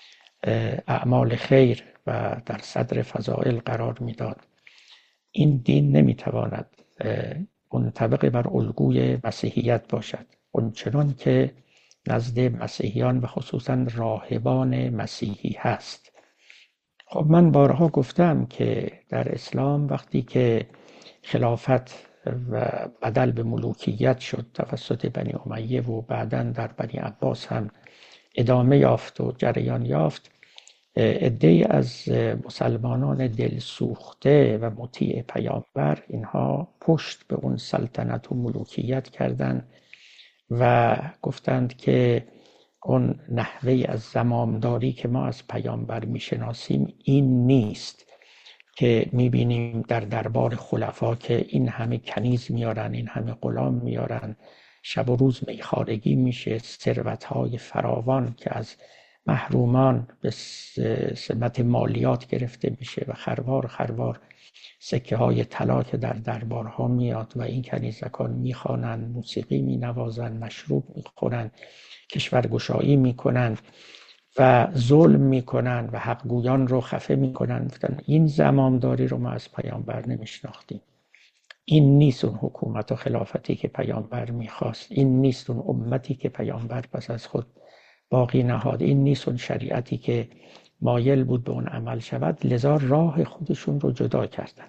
اعمال خیر و در صدر فضائل قرار میداد. این دین نمیتواند منطبق بر الگوی مسیحیت باشد، اونچنان که نزد مسیحیان و خصوصا راهبان مسیحی هست. خب من بارها گفتم که در اسلام وقتی که خلافت و بدل به ملوکیت شد توسط بنی امیه و بعداً در بنی عباس هم ادامه یافت و جریان یافت، عده‌ای از مسلمانان دل سوخته و مطیع پیامبر اینها پشت به اون سلطنت و ملوکیت کردند و گفتند که اون نحوه از زمامداری که ما از پیامبر میشناسیم این نیست که میبینیم در دربار خلفا که این همه کنیز میارن، این همه غلام میارن، شب و روز میخارگی میشه، ثروت‌های فراوان که از محرومان به سمت مالیات گرفته میشه و خروار خروار سکه های طلا که در دربارها میاد و این کنیزکان میخوانن، موسیقی مینوازن، مشروب میخورن، کشورگشایی میکنن و ظلم میکنن و حقگویان رو خفه میکنن. این زمامداری رو ما از پیامبر نمیشناختیم. این نیست اون حکومت و خلافتی که پیامبر میخواست. این نیست اون امتی که پیامبر پس از خود باقی نهاد. این نیست اون شریعتی که مایل بود به اون عمل شود. لذا راه خودشون رو جدا کردن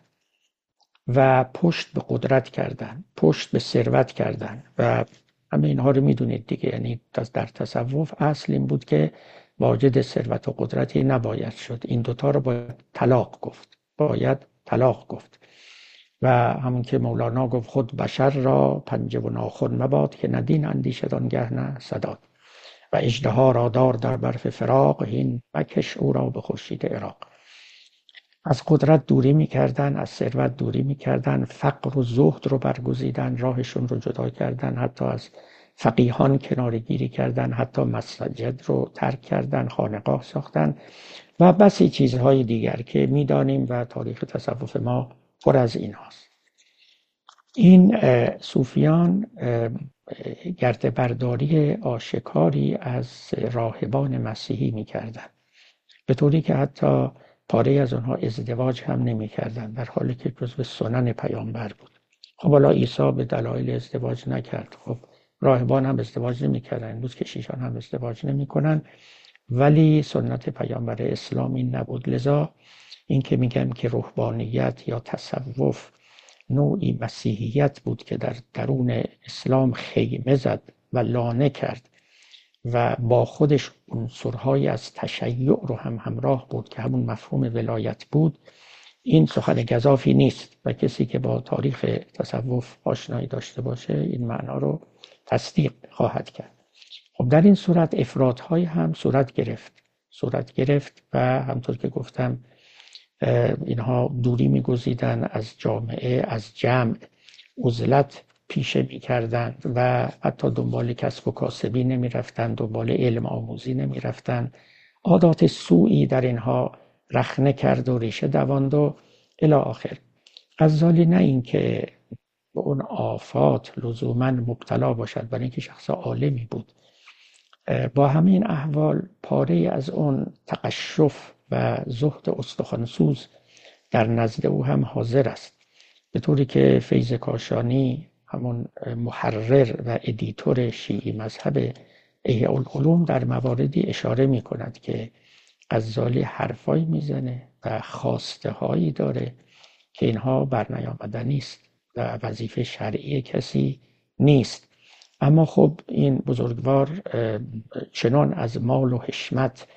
و پشت به قدرت کردن، پشت به ثروت کردن و همه اینها رو میدونید دیگه. یعنی در تصوف اصل این بود که واجد ثروت و قدرتی نباید شد. این دوتا رو باید طلاق گفت، باید طلاق گفت. و همون که مولانا گفت خود بشر را پنجه و ناخن مباد که ندین اندیشد آنگه نه سداد و اژدها را دار در برف فراق هین مکش او را به خورشید عراق. از قدرت دوری میکردن، از ثروت دوری میکردن، فقر و زهد رو برگزیدن، راهشون رو جدا کردن، حتی از فقیهان کناره‌گیری کردن، حتی مسجد رو ترک کردن، خانقاه ساختن و بسی چیزهای دیگر که میدانیم و تاریخ تصوف ما پر از این هاست. این صوفیان گرده برداری آشکاری از راهبان مسیحی میکردن، به طوری که حتی پاره از آنها ازدواج هم نمیکردن، در حالی که جزو سنن پیامبر بود. خب حالا عیسی به دلایل ازدواج نکرد، خب راهبان هم ازدواج نمیکردن، امروز کشیشان هم ازدواج نمیکنن، ولی سنت پیامبر اسلام این نبود. لذا این که میگم که روحانیت یا تصوف نوعی مسیحیت بود که در درون اسلام خیمه زد و لانه کرد و با خودش عنصرهای از تشیع رو هم همراه بود که همون مفهوم ولایت بود، این سخن گزافی نیست و کسی که با تاریخ تصوف آشنایی داشته باشه این معنا رو تصدیق خواهد کرد. خب در این صورت افراط‌های هم صورت گرفت صورت گرفت و همطور که گفتم اینها دوری می‌گزیدن از جامعه، از جمع، عزلت پیشه می‌کردند و حتی دنبال کسب و کاسبی نمی‌رفتند، دنبال علم آموزی نمی‌رفتند. عادات سوئی در اینها رخنه کرد و ریشه دواند و الی آخر. غزالی نه این که به اون آفات لزوماً مبتلا باشد، برای اینکه شخص عالمی بود، با همین احوال پاره از اون تقشف و زهد استخوانسوز در نزد او هم حاضر است، به طوری که فیض کاشانی همون محرر و ادیتور شیعی مذهب احیاء العلوم در مواردی اشاره می کند که غزالی حرفایی میزنه و خواسته هایی داره که اینها برنیامدنی است و وظیفه شرعی کسی نیست. اما خب این بزرگوار چنان از مال و حشمت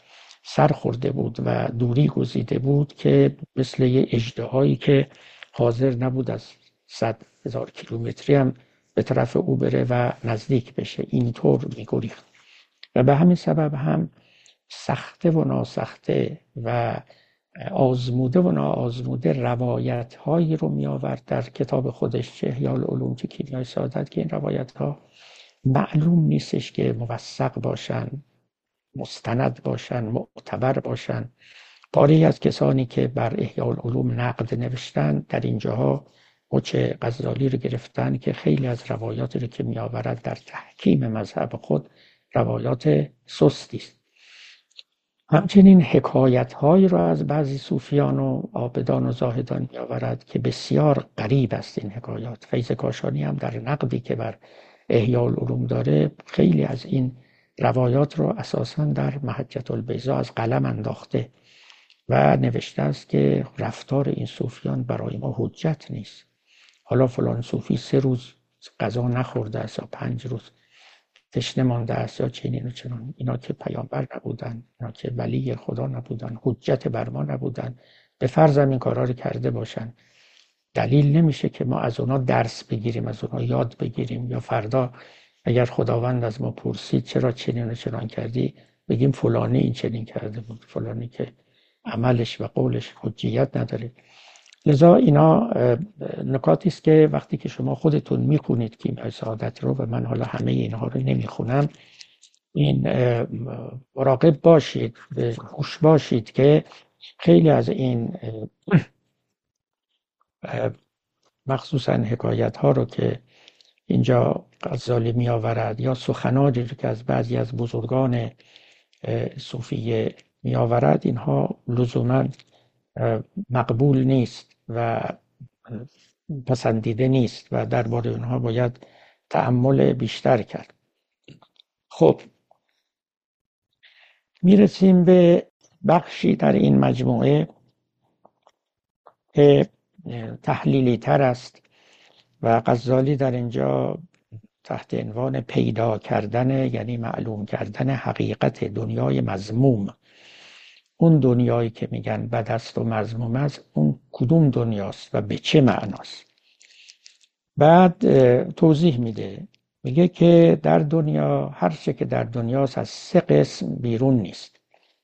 سر خورده بود و دوری گزیده بود که مثل یه اژدهایی که حاضر نبود از صد هزار کیلومتری هم به طرف او بره و نزدیک بشه، اینطور میگریخت. و به همین سبب هم سخته و ناسخته و آزموده و ناآزموده روایت هایی رو می آورد در کتاب خودش، چه احیاء العلوم چه کیمیای سعادت، که این روایت ها معلوم نیستش که موثق باشن، مستند باشن، معتبر باشن. پاری از کسانی که بر احیاء العلوم نقد نوشتن در اینجاها مچ غزالی رو گرفتن که خیلی از روایاتی رو که می آورد در تحکیم مذهب خود روایات سستی است. همچنین حکایت هایی را از بعضی صوفیان و عابدان و زاهدان می آورد که بسیار غریب است این حکایات. فیض کاشانی هم در نقدی که بر احیاء العلوم داره خیلی از این روایات رو اساساً در محجة البیضاء از قلم انداخته و نوشته است که رفتار این صوفیان برای ما حجت نیست. حالا فلان صوفی سه روز غذا نخورده است یا پنج روز تشنه مانده است یا چنین و چنان، اینا که پیامبر نبودن، اینا که ولی خدا نبودن، حجت بر ما نبودن، به فرض این کارا رو کرده باشن، دلیل نمیشه که ما از اونا درس بگیریم، از اونا یاد بگیریم، یا فردا اگر خداوند از ما پرسید چرا چنین و چنان کردی، بگیم فلانی این چنین کرده بود، فلانی که عملش و قولش حجیت نداره. لذا اینا نکاتی است که وقتی که شما خودتون میخونید کیمیای سعادت رو، و من حالا همه اینها رو نمیخونم، این مراقب باشید، هوش باشید که خیلی از این مخصوصا حکایت ها رو که اینجا غزالی می آورد یا سخنانی رو که از بعضی از بزرگان صوفیه می آورد، اینها لزوما مقبول نیست و پسندیده نیست و درباره اونها باید تأمل بیشتر کرد. خب میرسیم به بخشی در این مجموعه که تحلیلی تر است و غزالی در اینجا تحت عنوان پیدا کردن، یعنی معلوم کردن حقیقت دنیای مذموم، اون دنیایی که میگن بد است و مذموم است، اون کدوم دنیاست و به چه معناست. بعد توضیح میده، میگه که در دنیا هر چه که در دنیاست از سه قسم بیرون نیست.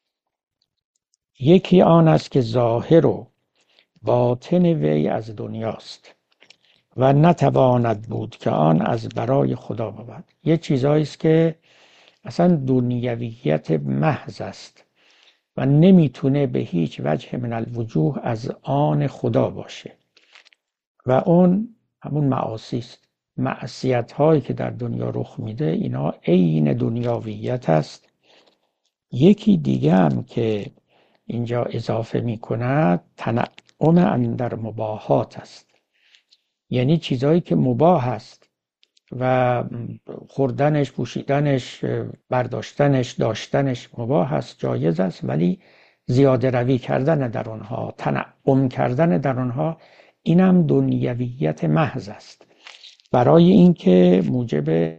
یکی آن است که ظاهر و باطن وی از دنیاست و نتواند بود که آن از برای خدا بود. یه چیزایی است که اصلا دنیویت محض است و نمیتونه به هیچ وجه من الوجوه از آن خدا باشه و اون همون معاصی است. معصیت هایی که در دنیا رخ میده اینا عین دنیاویت است. یکی دیگه هم که اینجا اضافه میکند تنعم اندر مباحات است، یعنی چیزایی که مباح است و خوردنش، پوشیدنش، برداشتنش، داشتنش مباح است، جایز است، ولی زیاده روی کردن در آنها، تنعم کردن در آنها، اینم دنیویت محض است، برای اینکه موجب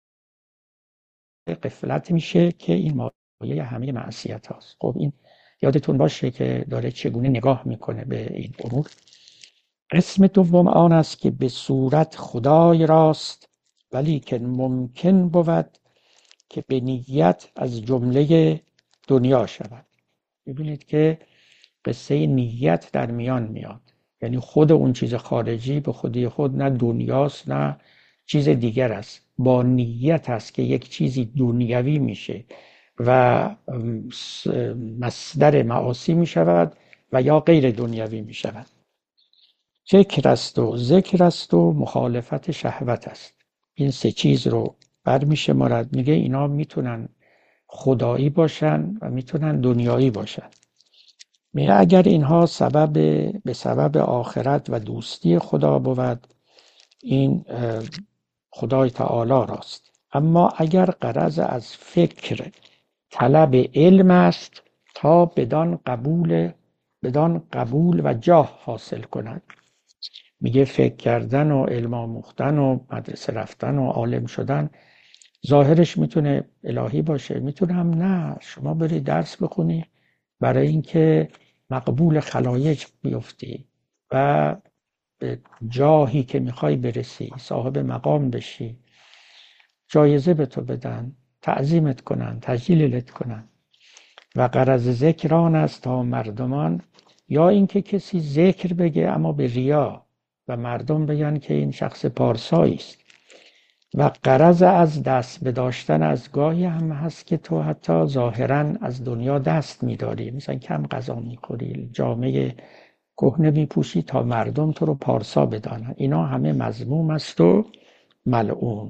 غفلت میشه که این مایه همه معصیت هاست. خب این یادتون باشه که داره چگونه نگاه میکنه به این امور. قسم دوم آن است که به صورت خدای راست، ولی که ممکن بود که به نیت از جمله دنیا شود. ببینید که قصه نیت در میان میاد، یعنی خود اون چیز خارجی به خودی خود نه دنیاست نه چیز دیگر است، با نیت است که یک چیزی دنیوی میشه و مصدر معاصی میشود و یا غیر دنیوی میشود. فکر است و ذکر است و مخالفت شهوت است. این سه چیز رو برمیشه مرد، میگه اینا میتونن خدایی باشن و میتونن دنیایی باشن. میگه اگر اینها سبب به سبب آخرت و دوستی خدا بود، این خدای تعالی راست. اما اگر غرض از فکر طلب علم است تا بدان قبول بدان قبول و جاه حاصل کند، میگه فکر کردن و علم آموختن و مدرسه رفتن و عالم شدن ظاهرش میتونه الهی باشه، میتونه هم نه. شما بری درس بخونی، برای اینکه مقبول خلایق بیفتی و به جاهی که میخوای برسی، صاحب مقام بشی، جایزه به تو بدن، تعظیمت کنن، تجلیلت کنن. و غرض ذکر آن است تا مردمان، یا اینکه کسی ذکر بگه اما به ریا و مردم بگن که این شخص پارسایی است. و غرض از دست بداشتن از گاهی هم هست که تو حتی ظاهراً از دنیا دست میداری، مثلا کم غذا میخوری، جامعه کهنه میپوشی تا مردم تو رو پارسا بدانن. اینا همه مذموم است و ملعون.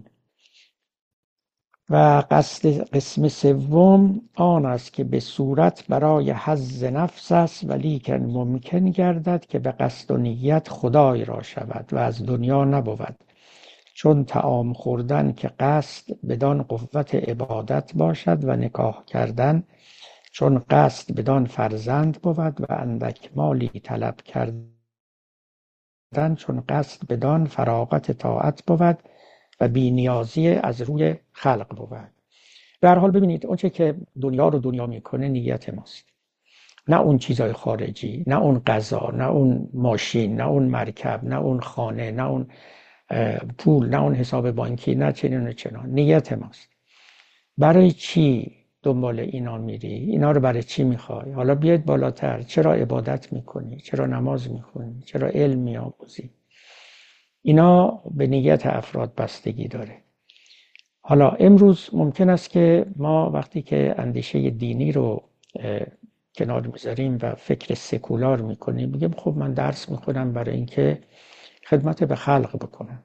و قصد قسم سوم آن است که به صورت برای حظ نفس است، ولیکن ممکن گردد که به قصد و نیت خدای را شود و از دنیا نبود، چون طعام خوردن که قصد بدان قوت عبادت باشد و نکاح کردن چون قصد بدان فرزند بود و اندک مالی طلب کردن چون قصد بدان فراغت طاعت بود و بی‌نیازی از روی خلق بود. در حال ببینید اون چه که دنیا رو دنیا میکنه نیت ماست، نه اون چیزای خارجی، نه اون غذا، نه اون ماشین، نه اون مرکب، نه اون خانه، نه اون پول، نه اون حساب بانکی، نه چنین و چنان. نیت ماست. برای چی دنبال اینا میری؟ اینا رو برای چی میخوای؟ حالا بیاید بالاتر، چرا عبادت میکنی؟ چرا نماز میخونی؟ چرا علم میآموزی؟ اینا به نیت افراد بستگی داره. حالا امروز ممکن است که ما وقتی که اندیشه دینی رو کنار میذاریم و فکر سکولار میکنیم بگیم خب من درس میخونم برای اینکه خدمت به خلق بکنم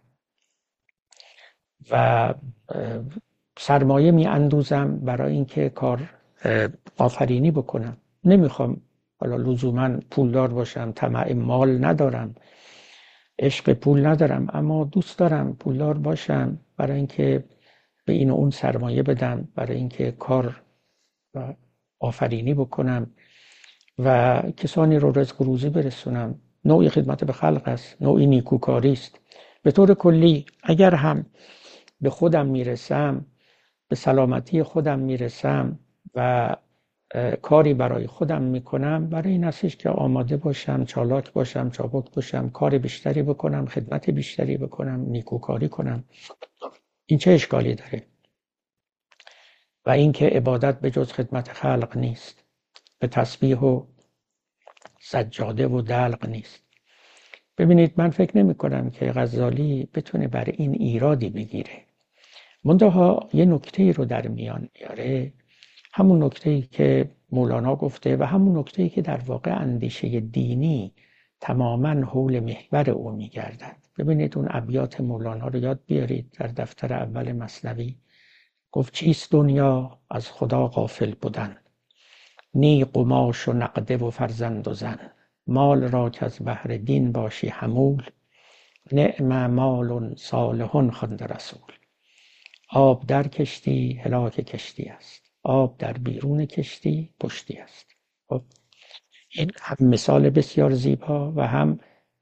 و سرمایه می اندوزم برای اینکه کار آفرینی بکنم. نمیخوام حالا لزوما پولدار باشم، طمع مال ندارم، عشق پول ندارم، اما دوست دارم پولدار باشم برای اینکه به این و اون سرمایه بدم، برای اینکه کار آفرینی بکنم و کسانی رو رزق و روزی برسونم. نوعی خدمت به خلق است، نوعی نیکوکاری است. به طور کلی اگر هم به خودم میرسم، به سلامتی خودم میرسم و کاری برای خودم میکنم، برای این هستش که آماده باشم، چالاک باشم، چابک باشم، کار بیشتری بکنم، خدمت بیشتری بکنم، نیکوکاری کنم. این چه اشکالی داره؟ و اینکه عبادت به جز خدمت خلق نیست، به تسبیح و سجاده و دلق نیست. ببینید من فکر نمی کنم که غزالی بتونه بر این ایرادی بگیره. منتها یه نکته رو در میان میاره، همون نکته‌ای که مولانا گفته و همون نکته‌ای که در واقع اندیشه دینی تماماً حول محور او میگردد. ببینید اون ابیات مولانا رو یاد بیارید. در دفتر اول مثنوی گفت چیست دنیا از خدا غافل بودن، نی قماش و نقده و فرزند و زن، مال را که از بهر دین باشی حمول، نعم مال صالح خواند رسول. آب در کشتی هلاک کشتی است، آب در بیرون کشتی پشتی است. خب این هم مثال بسیار زیبا و هم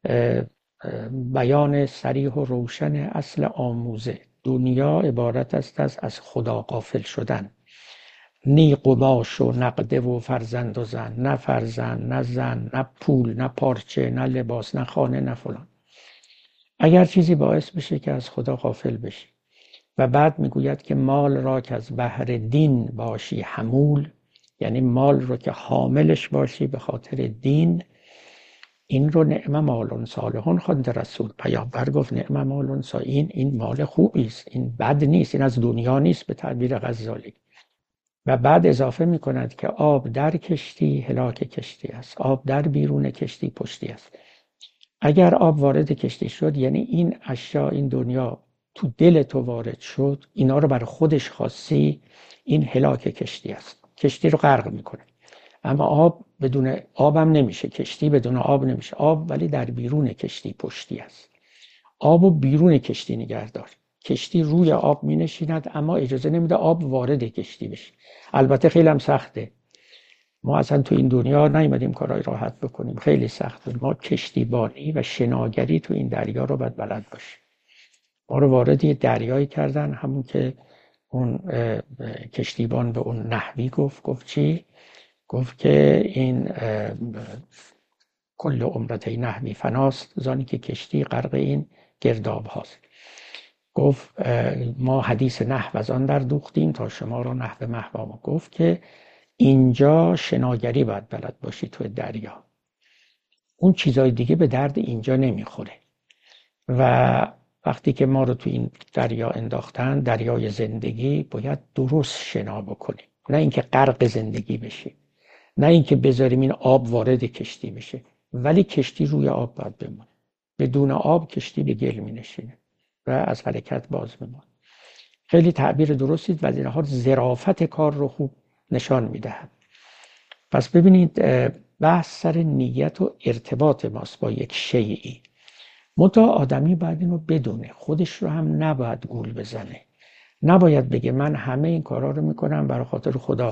بیان صریح و روشن اصل آموزه. دنیا عبارت است از از خدا غافل شدن. نی قماش و نقده و فرزند و زن، نه فرزند، نه زن، نه پول، نه پارچه، نه لباس، نه خانه، نه فلان. اگر چیزی باعث بشه که از خدا غافل بشی. و بعد میگوید که مال را که از بهر دین باشی حمول، یعنی مال رو که حاملش باشی به خاطر دین. این رو نعم مال صالح خواند رسول. پیامبر گفت نعم مال صالح، این این مال خوبی است، این بد نیست، این از دنیا نیست به تعبیر غزالی. و بعد اضافه میکند که آب در کشتی هلاک کشتی است، آب در بیرون کشتی پشتی است. اگر آب وارد کشتی شد، یعنی این اشیا، این دنیا تو دل تو وارد شد، اینا رو بر خودش خاصی، این هلاک کشتی است، کشتی رو غرق میکنه. اما آب بدون آبم نمیشه، کشتی بدون آب نمیشه. آب ولی در بیرون کشتی پشتی است. آب و بیرون کشتی نگهدار. کشتی روی آب می نشیند اما اجازه نمیده آب وارد کشتی بشه. البته خیلی هم سخته. ما اصلا تو این دنیا نیومدیم کارهای راحت بکنیم، خیلی سخته. ما کشتیبانی و شناگری تو این دریا رو باید بلد باشیم. ما رو وارد یه دریایی کردن، همون که اون کشتیبان به اون نحوی گفت. گفت چی؟ گفت که این کل عمرته نحوی فناست، زانی که کشتی غرق این گرداب هاست. گفت ما حدیث نحو از آن در دوختیم تا شما رو نحو محو. گفت که اینجا شناگری باید بلد باشی تو دریا، اون چیزای دیگه به درد اینجا نمیخوره. و وقتی که ما رو تو این دریا انداختن، دریای زندگی، باید درست شنا بکنیم، نه اینکه غرق زندگی بشیم، نه اینکه بذاریم این آب وارد کشتی بشه، ولی کشتی روی آب باید بمونه. بدون آب کشتی به گل می نشینه و از حرکت باز میمونه. خیلی تعبیر درستی و از این حال ظرافت کار رو خوب نشان میدهد. پس ببینید بحث سر نیت و ارتباط ماست با یک شیئی. منتها آدمی باید اینو بدونه، خودش رو هم نباید گول بزنه، نباید بگه من همه این کارا رو میکنم برای خاطر خدا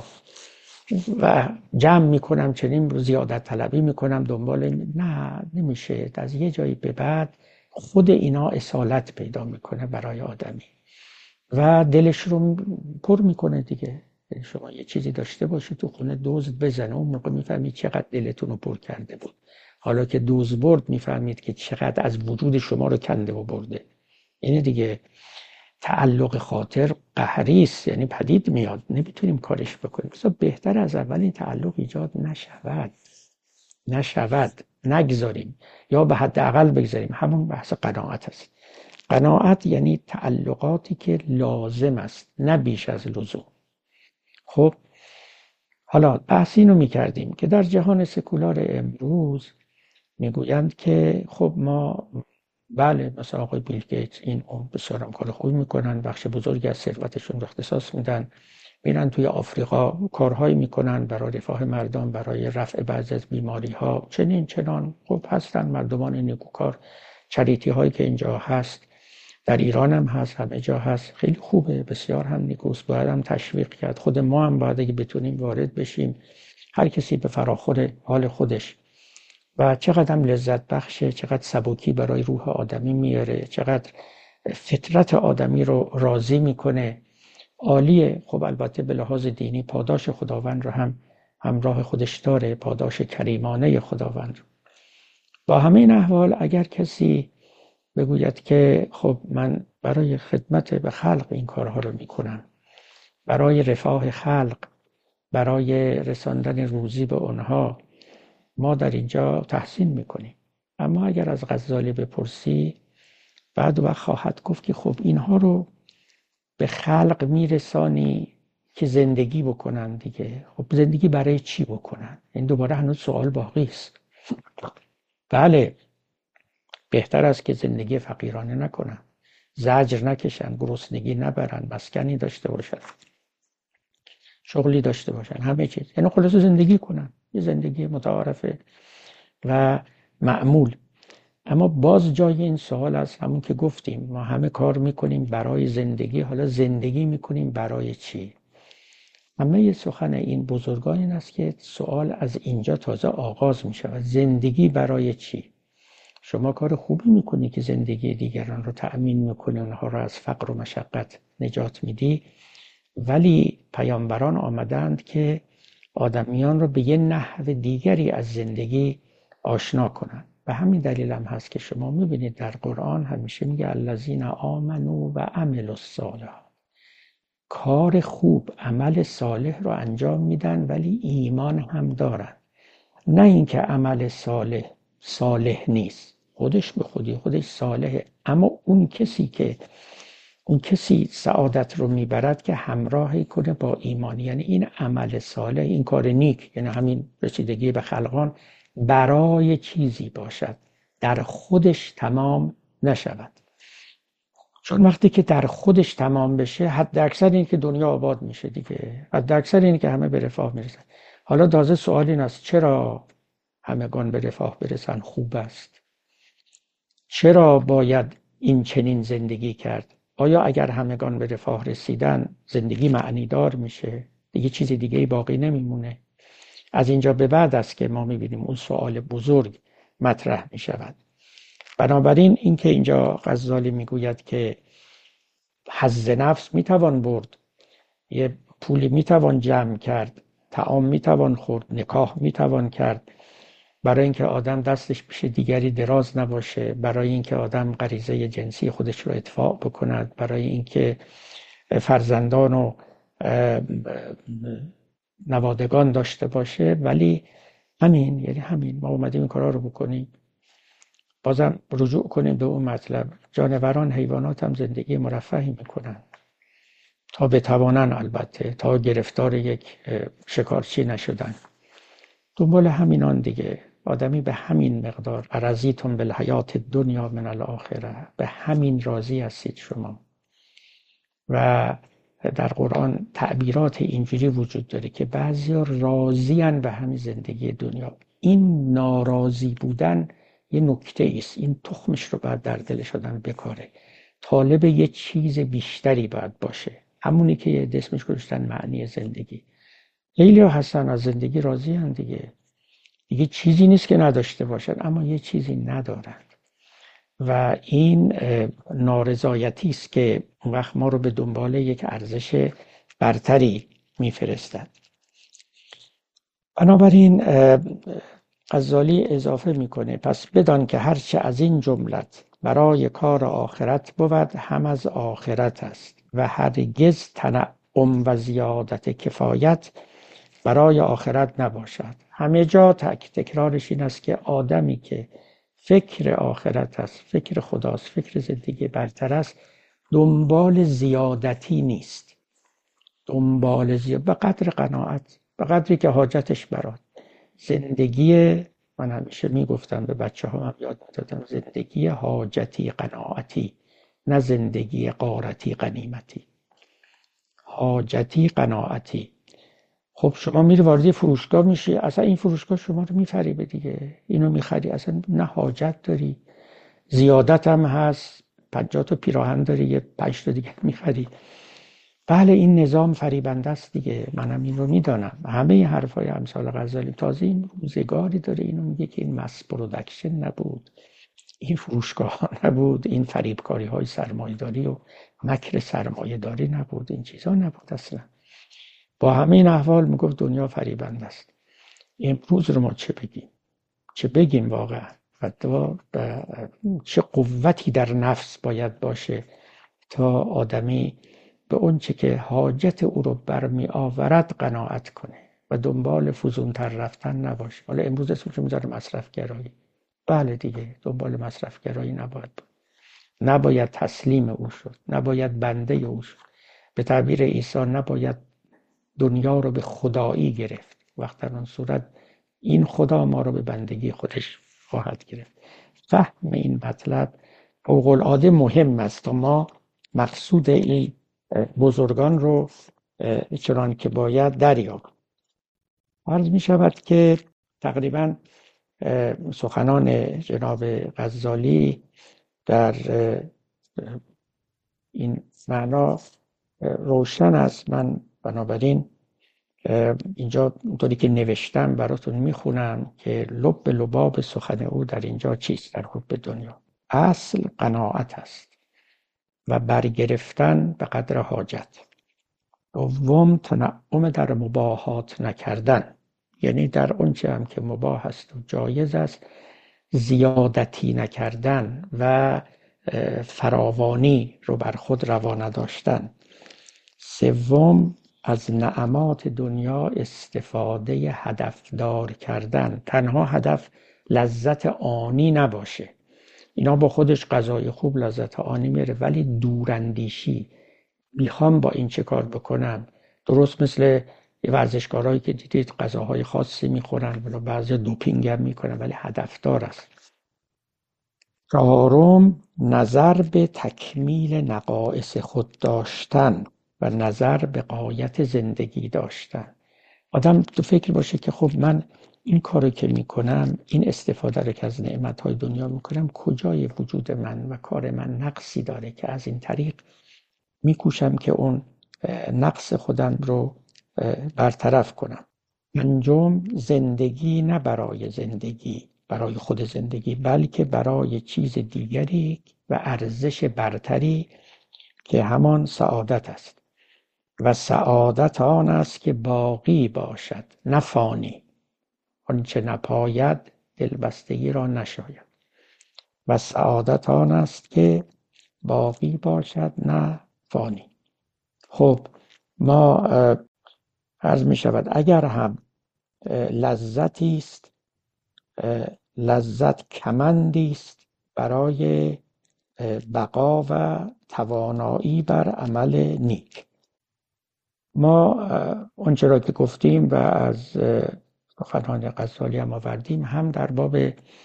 و جمع میکنم، چنین زیادت طلبی میکنم دنبال. نه، نمیشه. از یه جایی به بعد خود اینا اصالت پیدا میکنه برای آدمی و دلش رو پر میکنه دیگه. شما یه چیزی داشته باشی تو خونه دزد بزنه، اون موقع میفهمید چقدر دلتون رو پر کرده بود. حالا که دزد برد میفهمید که چقدر از وجود شما رو کنده و برده. اینه دیگه. تعلق خاطر قهری است، یعنی پدید میاد، نمیتونیم کارش بکنیم. بسیار بهتر از اول این تعلق ایجاد نشود نشود نگذاریم، یا به حداقل بگذاریم. همون بحث قناعت است. قناعت یعنی تعلقاتی که لازم است، نه بیش از لزوم. خب حالا بحث اینو میکردیم که در جهان سکولار امروز میگویند که خب ما بله مثلا آقای بیل گیتس این اون بسیار هم کار خوبی میکنن، بخش بزرگی از ثروتشون رو اختصاص میدن، میرن توی آفریقا کارهایی میکنن برای رفاه مردم، برای رفع بعضی از بیماری ها، چنین چنان. خب هستن مردمان نیکوکار. چریتی هایی که اینجا هست، در ایران هم هست، همه جا هست، خیلی خوبه، بسیار هم نیکوست، باید هم تشویق کرد. خود ما هم باید اگه بتونیم وارد بشیم، هر کسی به فراخور حال خودش. و چقدر هم لذت بخشه، چقدر سبکی برای روح آدمی میاره، چقدر فطرت آدمی رو راضی میکنه. عالیه. خب البته به لحاظ دینی پاداش خداوند رو هم همراه خودش داره، پاداش کریمانه خداوند رو. با همه این احوال اگر کسی بگوید که خب من برای خدمت به خلق این کارها رو میکنم، برای رفاه خلق، برای رساندن روزی به اونها، ما در اینجا تحسین میکنیم. اما اگر از غزالی بپرسی، بعد وقت خواهد گفت که خب اینها رو به خلق میرسانی که زندگی بکنن دیگه. خب زندگی برای چی بکنن؟ این دوباره هنوز سوال باقی است. بله، بهتر است که زندگی فقیرانه نکنن، زجر نکشن، گرسنگی نبرن، مسکنی داشته باشن، شغلی داشته باشن، همه چیز. یعنی خلاص زندگی کنن، یه زندگی متعارفه و معمول. اما باز جای این سوال است، همون که گفتیم ما همه کار میکنیم برای زندگی، حالا زندگی میکنیم برای چی؟ اما یه سخن این بزرگان این است که سوال از اینجا تازه آغاز میشه. زندگی برای چی؟ شما کار خوبی میکنی که زندگی دیگران رو تأمین میکنی، اونها رو از فقر و مشقت نجات میدی، ولی پیامبران آمدند که آدمیان رو به یه نحو دیگری از زندگی آشنا کنند. و همین دلیل هم هست که شما میبینید در قرآن همیشه میگه الذین آمنوا و عملوا الصالحات. کار خوب، عمل صالح رو انجام میدن ولی ایمان هم دارن. نه اینکه عمل صالح صالح نیست، خودش به خودی خودش صالحه، اما اون کسی که اون کسی سعادت رو میبرد که همراهی کنه با ایمان. یعنی این عمل صالح، این کار نیک، یعنی همین رسیدگی به خلقان، برای چیزی باشد، در خودش تمام نشود. چون وقتی که در خودش تمام بشه، حد اکثر این که دنیا آباد میشه دیگه، حد اکثر این که همه به رفاه میرسن. حالا تازه سوال این است چرا همگان به رفاه برسن خوب است؟ چرا باید این چنین زندگی کرد؟ آیا اگر همگان به رفاه رسیدن زندگی معنیدار میشه؟ دیگه چیزی دیگه باقی نمیمونه. از اینجا به بعد است که ما میبینیم اون سوال بزرگ مطرح میشود. بنابراین این که اینجا غزالی میگوید که حظ نفس میتوان برد، یه پولی میتوان جمع کرد، طعام میتوان خورد، نکاح میتوان کرد، برای اینکه آدم دستش پیش دیگری دراز نباشه، برای اینکه آدم غریزه جنسی خودش رو اطفاء بکند، برای اینکه فرزندان و نوادگان داشته باشه. ولی همین، یعنی همین، ما اومدیم این کارا رو بکنیم. بازم رجوع کنیم به اون مطلب، جانوران، حیوانات هم زندگی مرفهی میکنن تا بتوانن، البته تا گرفتار یک شکارچی نشدن. دنبال همینان دیگه. آدمی به همین مقدار، ارضیتم بالحیات الدنیا من الاخره، به همین راضی هستید شما. و در قرآن تعبیرات اینجوری وجود داره که بعضیا راضیان به همین زندگی دنیا. این ناراضی بودن یه نکته است، این تخمش رو باید در دلش آدم بکاره. طالب یه چیز بیشتری باید باشه، همونی که یه اسمش گذاشتن معنی زندگی. لیلی و حسن از زندگی راضی هم دیگه. دیگه چیزی نیست که نداشته باشن، اما یه چیزی ندارن و این نارضایتی است که اون وقت ما رو به دنبال یک ارزش برتری میفرستد. بنابراین غزالی اضافه میکنه پس بدان که هرچه از این جملت برای کار آخرت بود هم از آخرت است و هرگز تنعم و زیادت کفایت برای آخرت نباشد. همه جا تک تکرارش این است که آدمی که فکر آخرت است، فکر خداست، فکر زندگی برتر است، دنبال زیادتی نیست. دنبال زیاد به قدر قناعت، به قدری که حاجتش برات. زندگی، من همیشه میگفتم به بچه ها، هم یاد دادم، زندگی حاجتی قناعتی، نه زندگی غارتی غنیمتی. حاجتی قناعتی. خب شما میری وارد فروشگاه میشی، اصلا این فروشگاه شما رو میفریبه دیگه، اینو میخری، اصلا نه حاجت داری، زیادت هم هست، پنجاه تا پیراهن داری یه پنج تا دیگه میخری. بله این نظام فریبنده است دیگه، منم این رو میدانم. همه این حرفای امثال غزالی، تازه این روزگاری داره اینو میگه که این مس پروداکشن نبود، این فروشگاه ها نبود، این فریبکاری های سرمایه داری و مکر سرمایه داری نبود، این چیزا نبود اصلا. با همه این احوال میگفت دنیا فریبنده است. امروز رو ما چه بگیم؟ چه بگیم واقعا؟ حتی چه قوتی در نفس باید باشه تا آدمی به اون چه که حاجت او رو برمی آورد قناعت کنه و دنبال فزونتر رفتن نباشه. حالا امروز اسمش میذاره مصرف گرایی. بله دیگه، دنبال مصرف گرایی نباید بود. نباید تسلیم او شد، نباید بنده او شد. به تعبیر عیسی نباید دنیا رو به خدایی گرفت. وقت در اون صورت این خدا ما رو به بندگی خودش خواهد گرفت. فهم این مطلب فوق العاده مهم است تا ما مقصود این بزرگان رو چنان که باید دریابیم. عرض می شود که تقریبا سخنان جناب غزالی در این معنا روشن است. من بنابراین اینجا اونطوری که نوشتم براتون میخونم که لب لباب سخن او در اینجا چیست؟ در حب دنیا اصل قناعت است و برگرفتن به قدر حاجت. دوم تنعم در مباحات نکردن، یعنی در اونچه هم که مباح است و جایز است زیادتی نکردن و فراوانی رو بر خود روا نداشتن. سوم از نعمات دنیا استفاده هدفدار کردن، تنها هدف لذت آنی نباشه. اینا با خودش غذای خوب لذت آنی میره، ولی دوراندیشی، میخوام با این چه کار بکنم. درست مثل ورزشکارهایی که دیدید غذاهای خاصی میخورن ولی بعضی دوپینگ هم میکنن، ولی هدفدار است. چهارم نظر به تکمیل نقائص خود داشتن و نظر به غایت زندگی داشتن. آدم تو فکر باشه که خب من این کارو که میکنم، این استفاده رو که از نعمتهای دنیا میکنم، کجای وجود من و کار من نقصی داره که از این طریق میکوشم که اون نقص خودم رو برطرف کنم. پنجم زندگی نه برای زندگی، برای خود زندگی، بلکه برای چیز دیگری و ارزش برتری که همان سعادت است. و سعادت آن است که باقی باشد نه فانی، آنچه نپاید دلبستگی را نشاید. و سعادت آن است که باقی باشد نه فانی. خب ما عرض می شود اگر هم لذتی است، لذت کمندی است برای بقا و توانایی بر عمل نیک. ما اونچه را که گفتیم و از سخنان غزالی هم آوردیم، هم در باب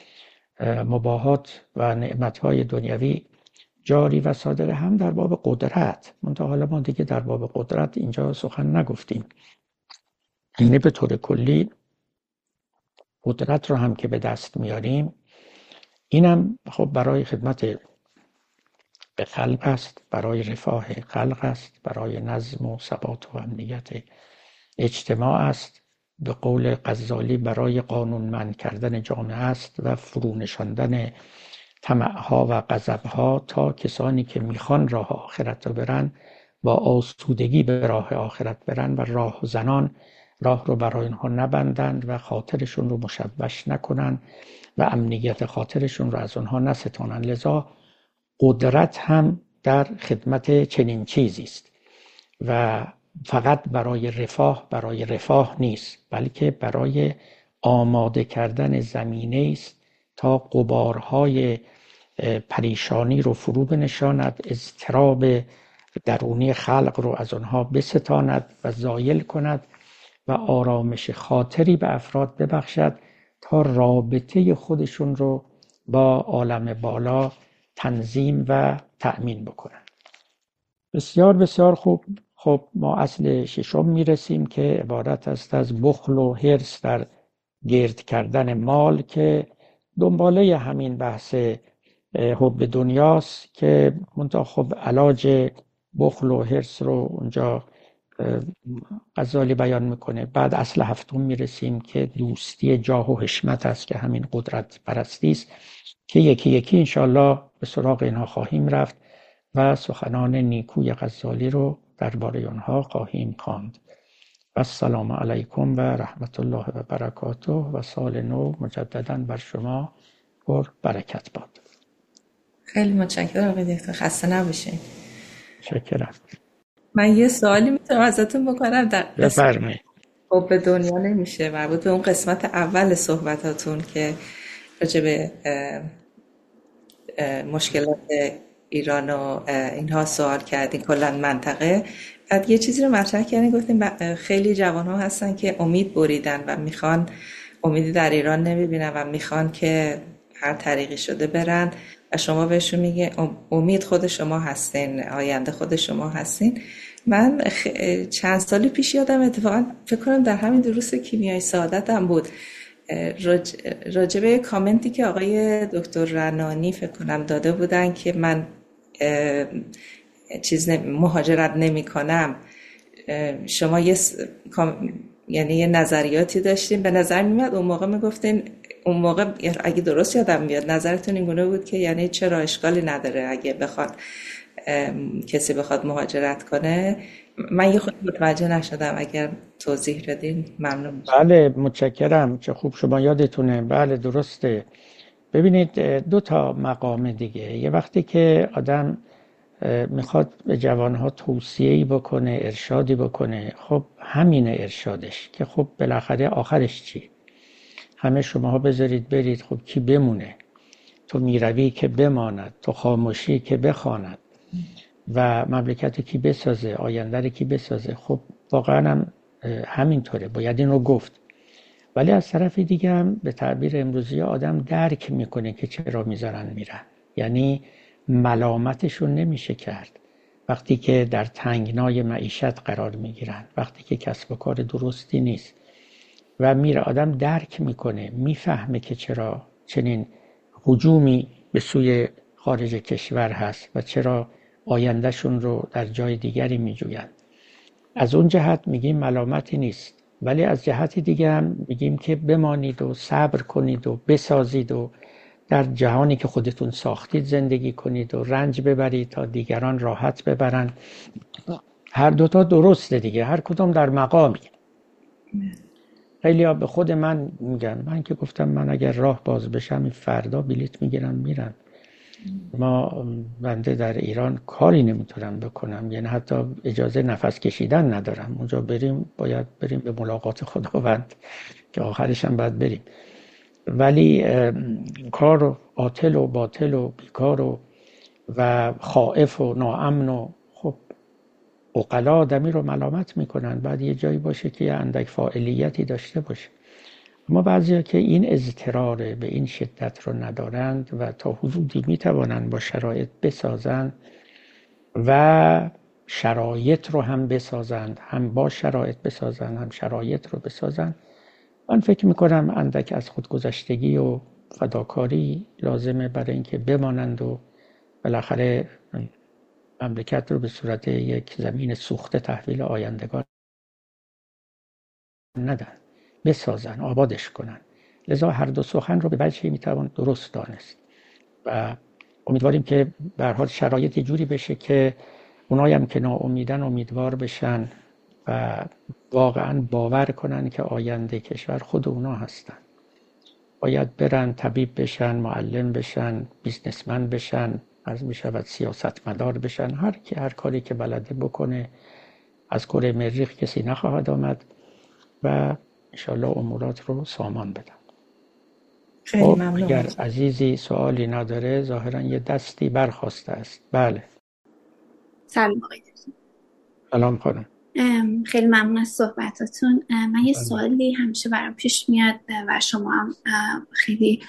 مباهات و نعمتهای دنیوی جاری و صادقه، هم در باب قدرت. منتها حالا ما دیگه در باب قدرت اینجا سخن نگفتیم. یعنی به طور کلی قدرت رو هم که به دست میاریم، اینم خب برای خدمت به خلق است، برای رفاه خلق است، برای نظم و ثبات و امنیت اجتماع است. به قول غزالی برای قانونمند کردن جامعه است و فرونشاندن طمعها و غضبها، تا کسانی که میخوان راه آخرت رو برن با آسودگی به راه آخرت برن و راه زنان راه رو برای اینها نبندند و خاطرشون رو مشوش نکنن و امنیت خاطرشون رو از اونها نستانند. لذا قدرت هم در خدمت چنین چیزی است و فقط برای رفاه برای رفاه نیست، بلکه برای آماده کردن زمینه است تا غبارهای پریشانی رو فرو بنشاند، اضطراب درونی خلق رو از آنها بستاند و زایل کند و آرامش خاطری به افراد ببخشد تا رابطه خودشون رو با عالم بالا تنظیم و تأمین بکنن. بسیار بسیار خوب. خب ما اصل ششم میرسیم که عبارت است از بخل و حرص در گرد کردن مال، که دنباله همین بحث حب دنیاست که منتها خب علاج بخل و حرص رو اونجا غزالی بیان میکنه. بعد اصل هفتم میرسیم که دوستی جاه و حشمت است که همین قدرت پرستی است، که یکی یکی انشاءالله به سراغ اینها خواهیم رفت و سخنان نیکوی غزالی رو درباره آنها خواهیم خواند. و السلام علیکم و رحمت الله و برکاته و سال نو مجددا بر شما پر برکت باد. خیلی متشکرم آقای دکتر، خسته نباشین. شکرم. من یه سوالی میتونم ازتون بکنم؟ در بفرمایید. خب به دنیا نمیشه، مربوط به اون قسمت اول صحبتاتون که راجع به مشکلات ایران و اینها سوال کردین، کلا منطقه. بعد یه چیزی رو مطرح کردین، گفتین خیلی جوان ها هستن که امید بریدن و میخوان، امیدی در ایران نمیبینن و میخوان که هر طریقی شده برن و شما بهشون میگه امید خود شما هستین، آینده خود شما هستین. من چند سالی پیش یادم اتفاقا فکر کنم در همین دروس کیمیای سعادت هم بود، راجبه کامنتی که آقای دکتر رنانی فکر کنم داده بودن که من چیز مهاجرت نمی کنم، شما یه یعنی یه نظریاتی داشتین. به نظر میاد اون موقع میگفتین، اون موقع اگه درست یادم میاد نظرتون این گونه بود که یعنی چرا اشکالی نداره اگه بخواد کسی بخواد مهاجرت کنه. من یه خود متوجه نشدم، اگر توضیح بدین ممنون میشم. بله متشکرم، چه خوب شما یادتونه. بله درسته. ببینید دو تا مقام دیگه، یه وقتی که آدم میخواد به جوانها توصیه‌ای بکنه، ارشادی بکنه، خب همینه ارشادش، که خب بالاخره آخرش چی؟ همه شماها بذارید برید، خب کی بمونه؟ تو میروی که بماند، تو خاموشی که بخواند و مملکت کی بسازه، آینده کی بسازه. خب واقعا هم همینطوره، باید این رو گفت. ولی از طرف دیگه هم به تعبیر امروزی آدم درک میکنه که چرا میذارن میرن، یعنی ملامتشون نمیشه کرد وقتی که در تنگنای معیشت قرار میگیرن، وقتی که کسب و کار درستی نیست و میره. آدم درک میکنه، میفهمه که چرا چنین هجومی به سوی خارج کشور هست و چرا آیندهشون رو در جای دیگری میجوین. از اون جهت میگیم ملامتی نیست، ولی از جهت دیگه هم میگیم که بمانید و صبر کنید و بسازید و در جهانی که خودتون ساختید زندگی کنید و رنج ببرید تا دیگران راحت ببرن. هر دوتا درسته دیگه، هر کدوم در مقامی. خیلی ها به خود من میگن، من که گفتم من اگر راه باز بشم فردا بلیت میگیرم میرم. ما بنده در ایران کاری نمیتونم بکنم، یعنی حتی اجازه نفس کشیدن ندارم. اونجا بریم باید بریم به ملاقات خداوند که آخرش هم باید بریم، ولی کار و عاطل و باطل و بیکار و و خائف و ناامن و خب عقلا آدمی رو ملامت میکنن. بعد یه جایی باشه که یه اندک فاعلیتی داشته باشه. اما بعضیا که این اضطرار به این شدت رو ندارند و تا حدودی میتوانند با شرایط بسازند و شرایط رو هم بسازند، هم با شرایط بسازند هم شرایط رو بسازند، من فکر میکنم اندک از خودگذشتگی و فداکاری لازمه برای اینکه بمانند و بالاخره مملکت رو به صورت یک زمین سوخته تحویل آیندگان ندن، بسازن، آبادش کنن. لذا هر دو سخن رو به وجهی میتوان درست دانست و امیدواریم که به هر حال شرایط جوری بشه که اونایی هم که ناامیدن امیدوار بشن و واقعا باور کنن که آینده کشور خود اونا هستن. باید برن طبیب بشن، معلم بشن، بیزنسمن بشن، از می شود سیاستمدار بشن، هر کی هر کاری که بلده بکنه. از کره مریخ کسی نخواهد آمد و انشالله امورات رو سامان بدن. خیلی خب ممنون. اگر عزیزی سوالی نداره ظاهرا یه دستی برخواسته است. بله. سلام آقای دکتر. سلام خانم. خیلی ممنون از صحبتاتون. من یه سوالی همیشه برام پیش میاد و شما هم خیلی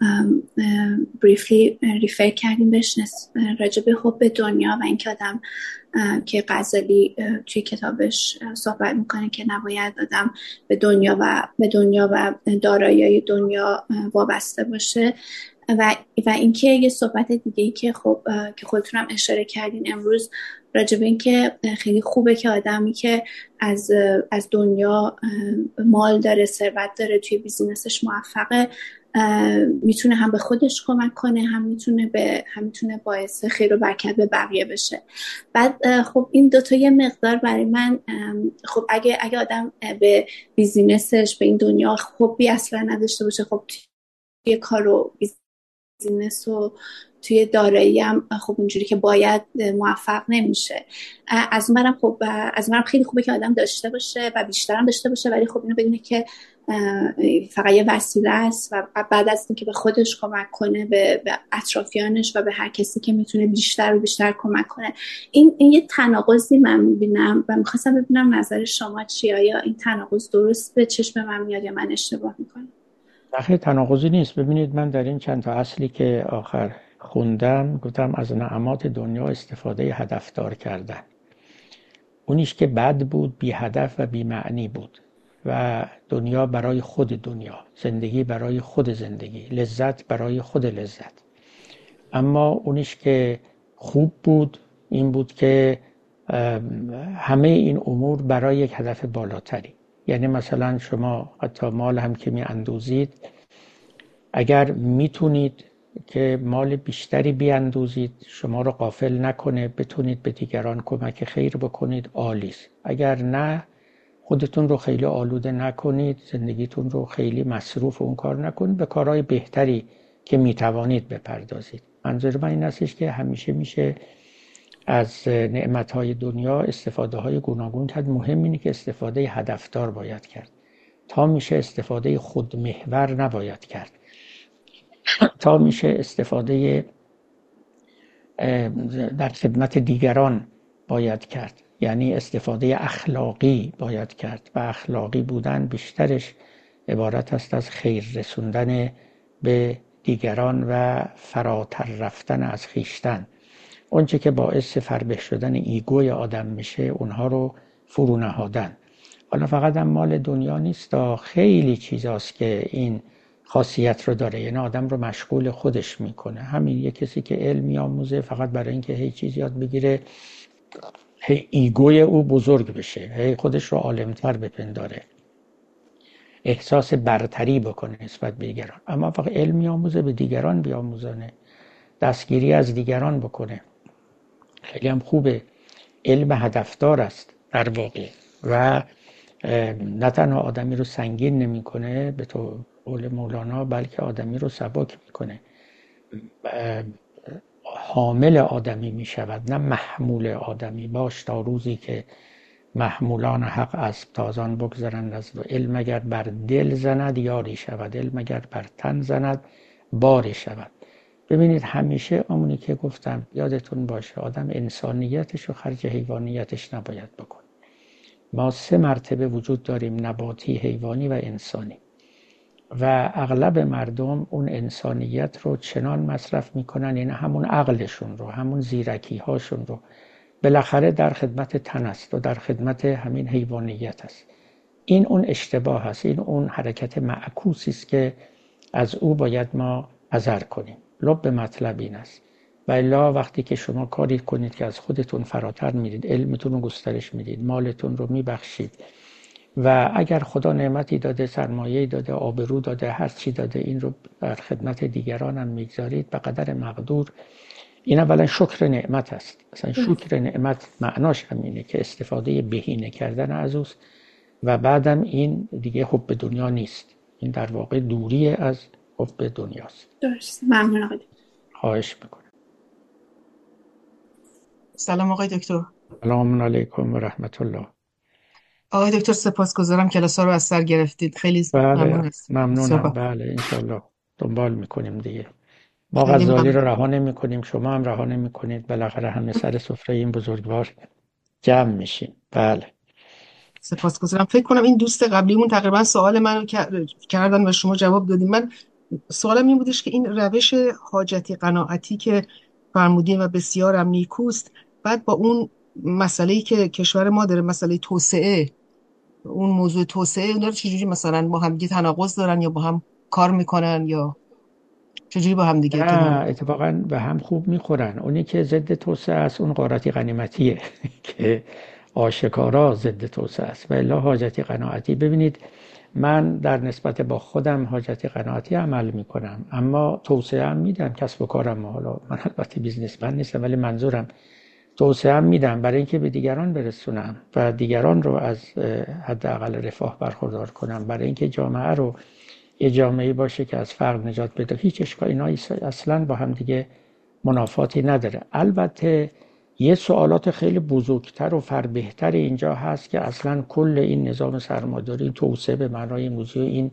بریفلی ریفر کردیم بهش، راجع به حب دنیا و اینکه آدم که غزالی توی کتابش صحبت میکنه که نباید آدم به دنیا و به دنیا و دارایی دنیا وابسته باشه و و اینکه یه صحبت دیگه‌ای که خب که خودتون هم اشاره کردین امروز راجع به اینکه خیلی خوبه که آدمی که از از دنیا مال داره، ثروت داره، توی بیزینسش موفقه، میتونه هم به خودش کمک کنه، هم میتونه به هم میتونه باعث خیر و برکت به بقیه بشه. بعد خب این دوتا یه مقدار برای من خب اگه اگه آدم به بیزینسش به این دنیا خوبی اصلا نداشته باشه، خب توی کار و بیزینس و توی دارایی هم خب اونجوری که باید موفق نمیشه. از اونورم خب از اونورم خیلی خوبه که آدم داشته باشه و بیشتر هم داشته باشه، ولی خب اینو بدونه که فقط یه وسیله است و بعد از اینکه به خودش کمک کنه، به, به اطرافیانش و به هر کسی که میتونه بیشتر و بیشتر کمک کنه. این, این یه تناقضی من میبینم و میخواستم ببینم نظر شما چیه، آیا این تناقض درست به چشم من میاد یا من اشتباه میکنم؟ خیلی تناقضی نیست. ببینید من در این چند تا اصلی که آخر خوندم گفتم از نعمات دنیا استفاده هدفدار کردن. اونیش که بد بود بی هدف و بی معنی بود و دنیا برای خود دنیا، زندگی برای خود زندگی، لذت برای خود لذت. اما اونیش که خوب بود این بود که همه این امور برای یک هدف بالاتری. یعنی مثلا شما حتی مال هم که می اندوزید، اگر میتونید که مال بیشتری بیاندوزید شما رو غافل نکنه، بتونید به دیگران کمک خیر بکنید، عالیست. اگر نه خودتون رو خیلی آلوده نکنید، زندگیتون رو خیلی مصروف اون کار نکنید، به کارهای بهتری که میتوانید بپردازید. منظور من این استش که همیشه میشه از نعمتهای دنیا استفاده های گوناگون کرد. مهم اینه که استفاده هدفدار باید کرد. تا میشه استفاده خودمحور نباید کرد. تا میشه استفاده در خدمت دیگران باید کرد. یعنی استفاده اخلاقی باید کرد و اخلاقی بودن بیشترش عبارت است از خیر رسوندن به دیگران و فراتر رفتن از خویشتن. اونچه که باعث فربه شدن ایگوی آدم میشه اونها رو فرو نهادن. حالا فقط هم مال دنیا نیست، خیلی چیزاست که این خاصیت رو داره، یعنی آدم رو مشغول خودش میکنه. همین یک کسی که علم میآموزه فقط برای اینکه هی چیز یاد بگیره، هی ایگوی او بزرگ بشه، هی خودش رو عالمتر بپنداره، احساس برتری بکنه نسبت به دیگران. اما فقط علم میآموزه به دیگران بیاموزانه، دستگیری از دیگران بکنه. خیلی هم خوبه علم هدفدار است در واقع و نه تنها آدمی رو سنگین نمیکنه به تو قول مولانا، بلکه آدمی رو سبک میکنه، حامل آدمی میشود نه محمول آدمی. باش تا روزی که محمولان حق اسب تازان بگذرند از و علم اگر بر دل زند یاری شود، علم اگر بر تن زند باری شود. ببینید همیشه همونی که گفتم یادتون باشه، آدم انسانیتش رو خرج حیوانیتش نباید بکنه. ما سه مرتبه وجود داریم، نباتی، حیوانی و انسانی، و اغلب مردم اون انسانیت رو چنان مصرف میکنن، یعنی همون عقلشون رو، همون زیرکی هاشون رو بالاخره در خدمت تن است و در خدمت همین حیوانیت است. این اون اشتباه است، این اون حرکت معکوسی است که از او باید ما حذر کنیم. لب مطلب این است. و الا وقتی که شما کاری کنید که از خودتون فراتر میرید، علمتون رو گسترش میدید، مالتون رو میبخشید و اگر خدا نعمتی داده، سرمایه‌ای داده، آبرو داده، هر چی داده، این رو در خدمت دیگران هم میگذارید به قدر مقدور، این اولا شکر نعمت است. اصلا شکر نعمت معناش همینه که استفاده بهینه کردن از اوست و بعدم این دیگه حب دنیا نیست، این در واقع دوری از حب دنیاست. درست. ممنون آقای. خواهش میکنم. سلام آقای دکتر. سلام علیکم و رحمت الله. آقای دکتر سپاسگزارم کلاس‌ها رو از سر گرفتید، خیلی ممنون هستم. ممنونم. بله انشالله دنبال میکنیم دیگه. ما غزالی رو رها نمی کنیم، شما هم رها نمی کنید، بالاخره همه سر سفره این بزرگوار جمع میشیم. بله سپاسگزارم. فکر کنم این دوست قبلیمون تقریبا سوال منو کردن و شما جواب دادیم. من سوالم این بودش که این روش حاجتی قناعتی که فرمودین و بسیارم نیکوست، بعد با اون مسئله‌ای که کشور ما داره، مسئله توسعه، اون موضوع توسعه، اونا رو چجوری مثلا با هم دیگه تناقض دارن یا با هم کار میکنن یا چجوری با هم دیگه؟ نه اتفاقا به هم خوب میخورن. اونی که ضد توسعه است اون غارتی غنیمتیه که آشکارا ضد توسعه است. و الا حاجتی قناعتی، ببینید من در نسبت با خودم حاجتی قناعتی عمل میکنم، اما توسعه هم میدم کسب و کارم. حالا من البته بیزنسمن نیستم ولی منظورم توسعه هم میدم برای اینکه به دیگران برسونم و دیگران رو از حداقل رفاه برخوردار کنم، برای اینکه جامعه رو یه جامعه باشه که از فقر نجات بده. هیچ اشکال اینا اصلا با هم دیگه منافاتی نداره. البته یه سوالات خیلی بزرگتر و فربهتر اینجا هست که اصلا کل این نظام سرمایه‌داری، توسعه به معنای موضوع این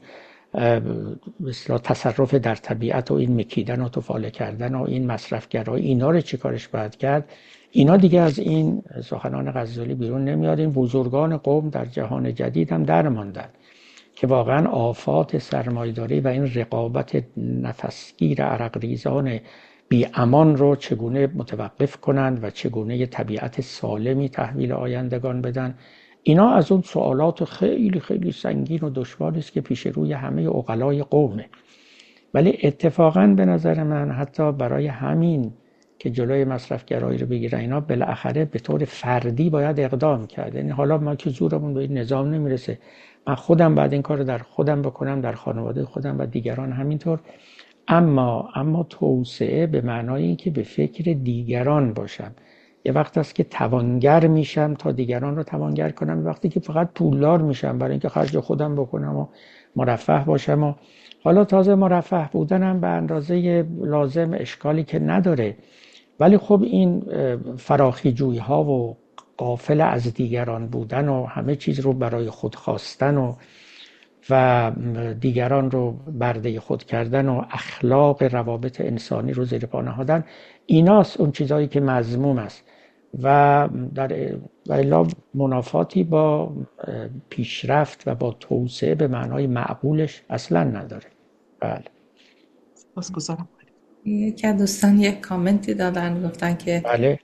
مثلا تصرف در طبیعت و این مکیدن و تفاله کردن و این مصرفگرایی، اینا رو چی کارش باید کرد؟ اینا دیگه از این سخنان غزالی بیرون نمیاد. این بزرگان قوم در جهان جدید هم درماندن که واقعا آفات سرمایه‌داری و این رقابت نفسگیر عرقریزان بی امان رو چگونه متوقف کنند و چگونه یه طبیعت سالمی تحویل آیندگان بدن. اینا از اون سوالات خیلی خیلی سنگین و دشواری است که پیش روی همه عقلای قومه. ولی اتفاقا به نظر من حتی برای همین که جلوی مصرفگرایی رو بگیرن، اینا بالاخره به طور فردی باید اقدام کرد. یعنی حالا ما که زورمون به این نظام نمیرسه، من خودم بعد این کار رو در خودم بکنم، در خانواده خودم و دیگران همینطور. اما اما توسعه به معنای این که به فکر دیگران باشم. یه وقت است که توانگر میشم تا دیگران رو توانگر کنم، وقتی که فقط پولدار میشم برای اینکه خرج خودم بکنم و مرفه باشم. و حالا تازه مرفه بودنم به اندازه لازم اشکالی که نداره، ولی خب این فراخی جویی ها و غافل از دیگران بودن و همه چیز رو برای خود خواستن و و دیگران رو برده خود کردن و اخلاق روابط انسانی رو زیر پا نهادن، ایناست اون چیزایی که مذموم است و در و الا منافاتی با پیشرفت و با توسعه به معنای معقولش اصلا نداره. بله. بسیار یکی از دوستان یک کامنتی دادن، گفتن که بله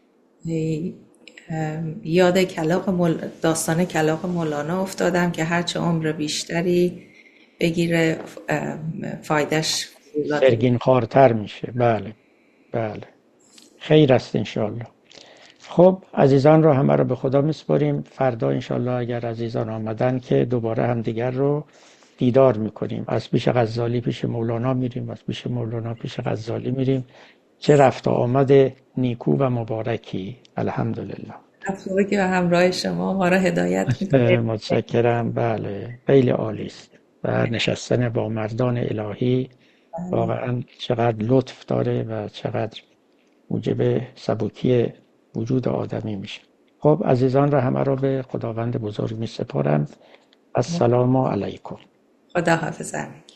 یاد کلاغ مول... داستان کلاغ مولانا افتادم که هرچه عمر بیشتری بگیره فایدهش سرگین خوارتر میشه. بله بله خیر است انشالله. خب عزیزان رو همه رو به خدا میسپاریم. فردا انشالله اگر عزیزان آمدن که دوباره همدیگر رو دیدار میکنیم. از پیش غزالی پیش مولانا میریم، از پیش مولانا پیش غزالی میریم. چه رفت و آمد نیکو و مبارکی. الحمدلله. خوبه که به همراه شما ما را هدایت میکنه. متشکرم. بله خیلی عالی است و نشستن با مردان الهی واقعا چقدر لطف داره و چقدر موجب سبکی وجود آدمی میشه. خب عزیزان را همه را به خداوند بزرگ می سپارم. السلام علیکم. خدا حافظ.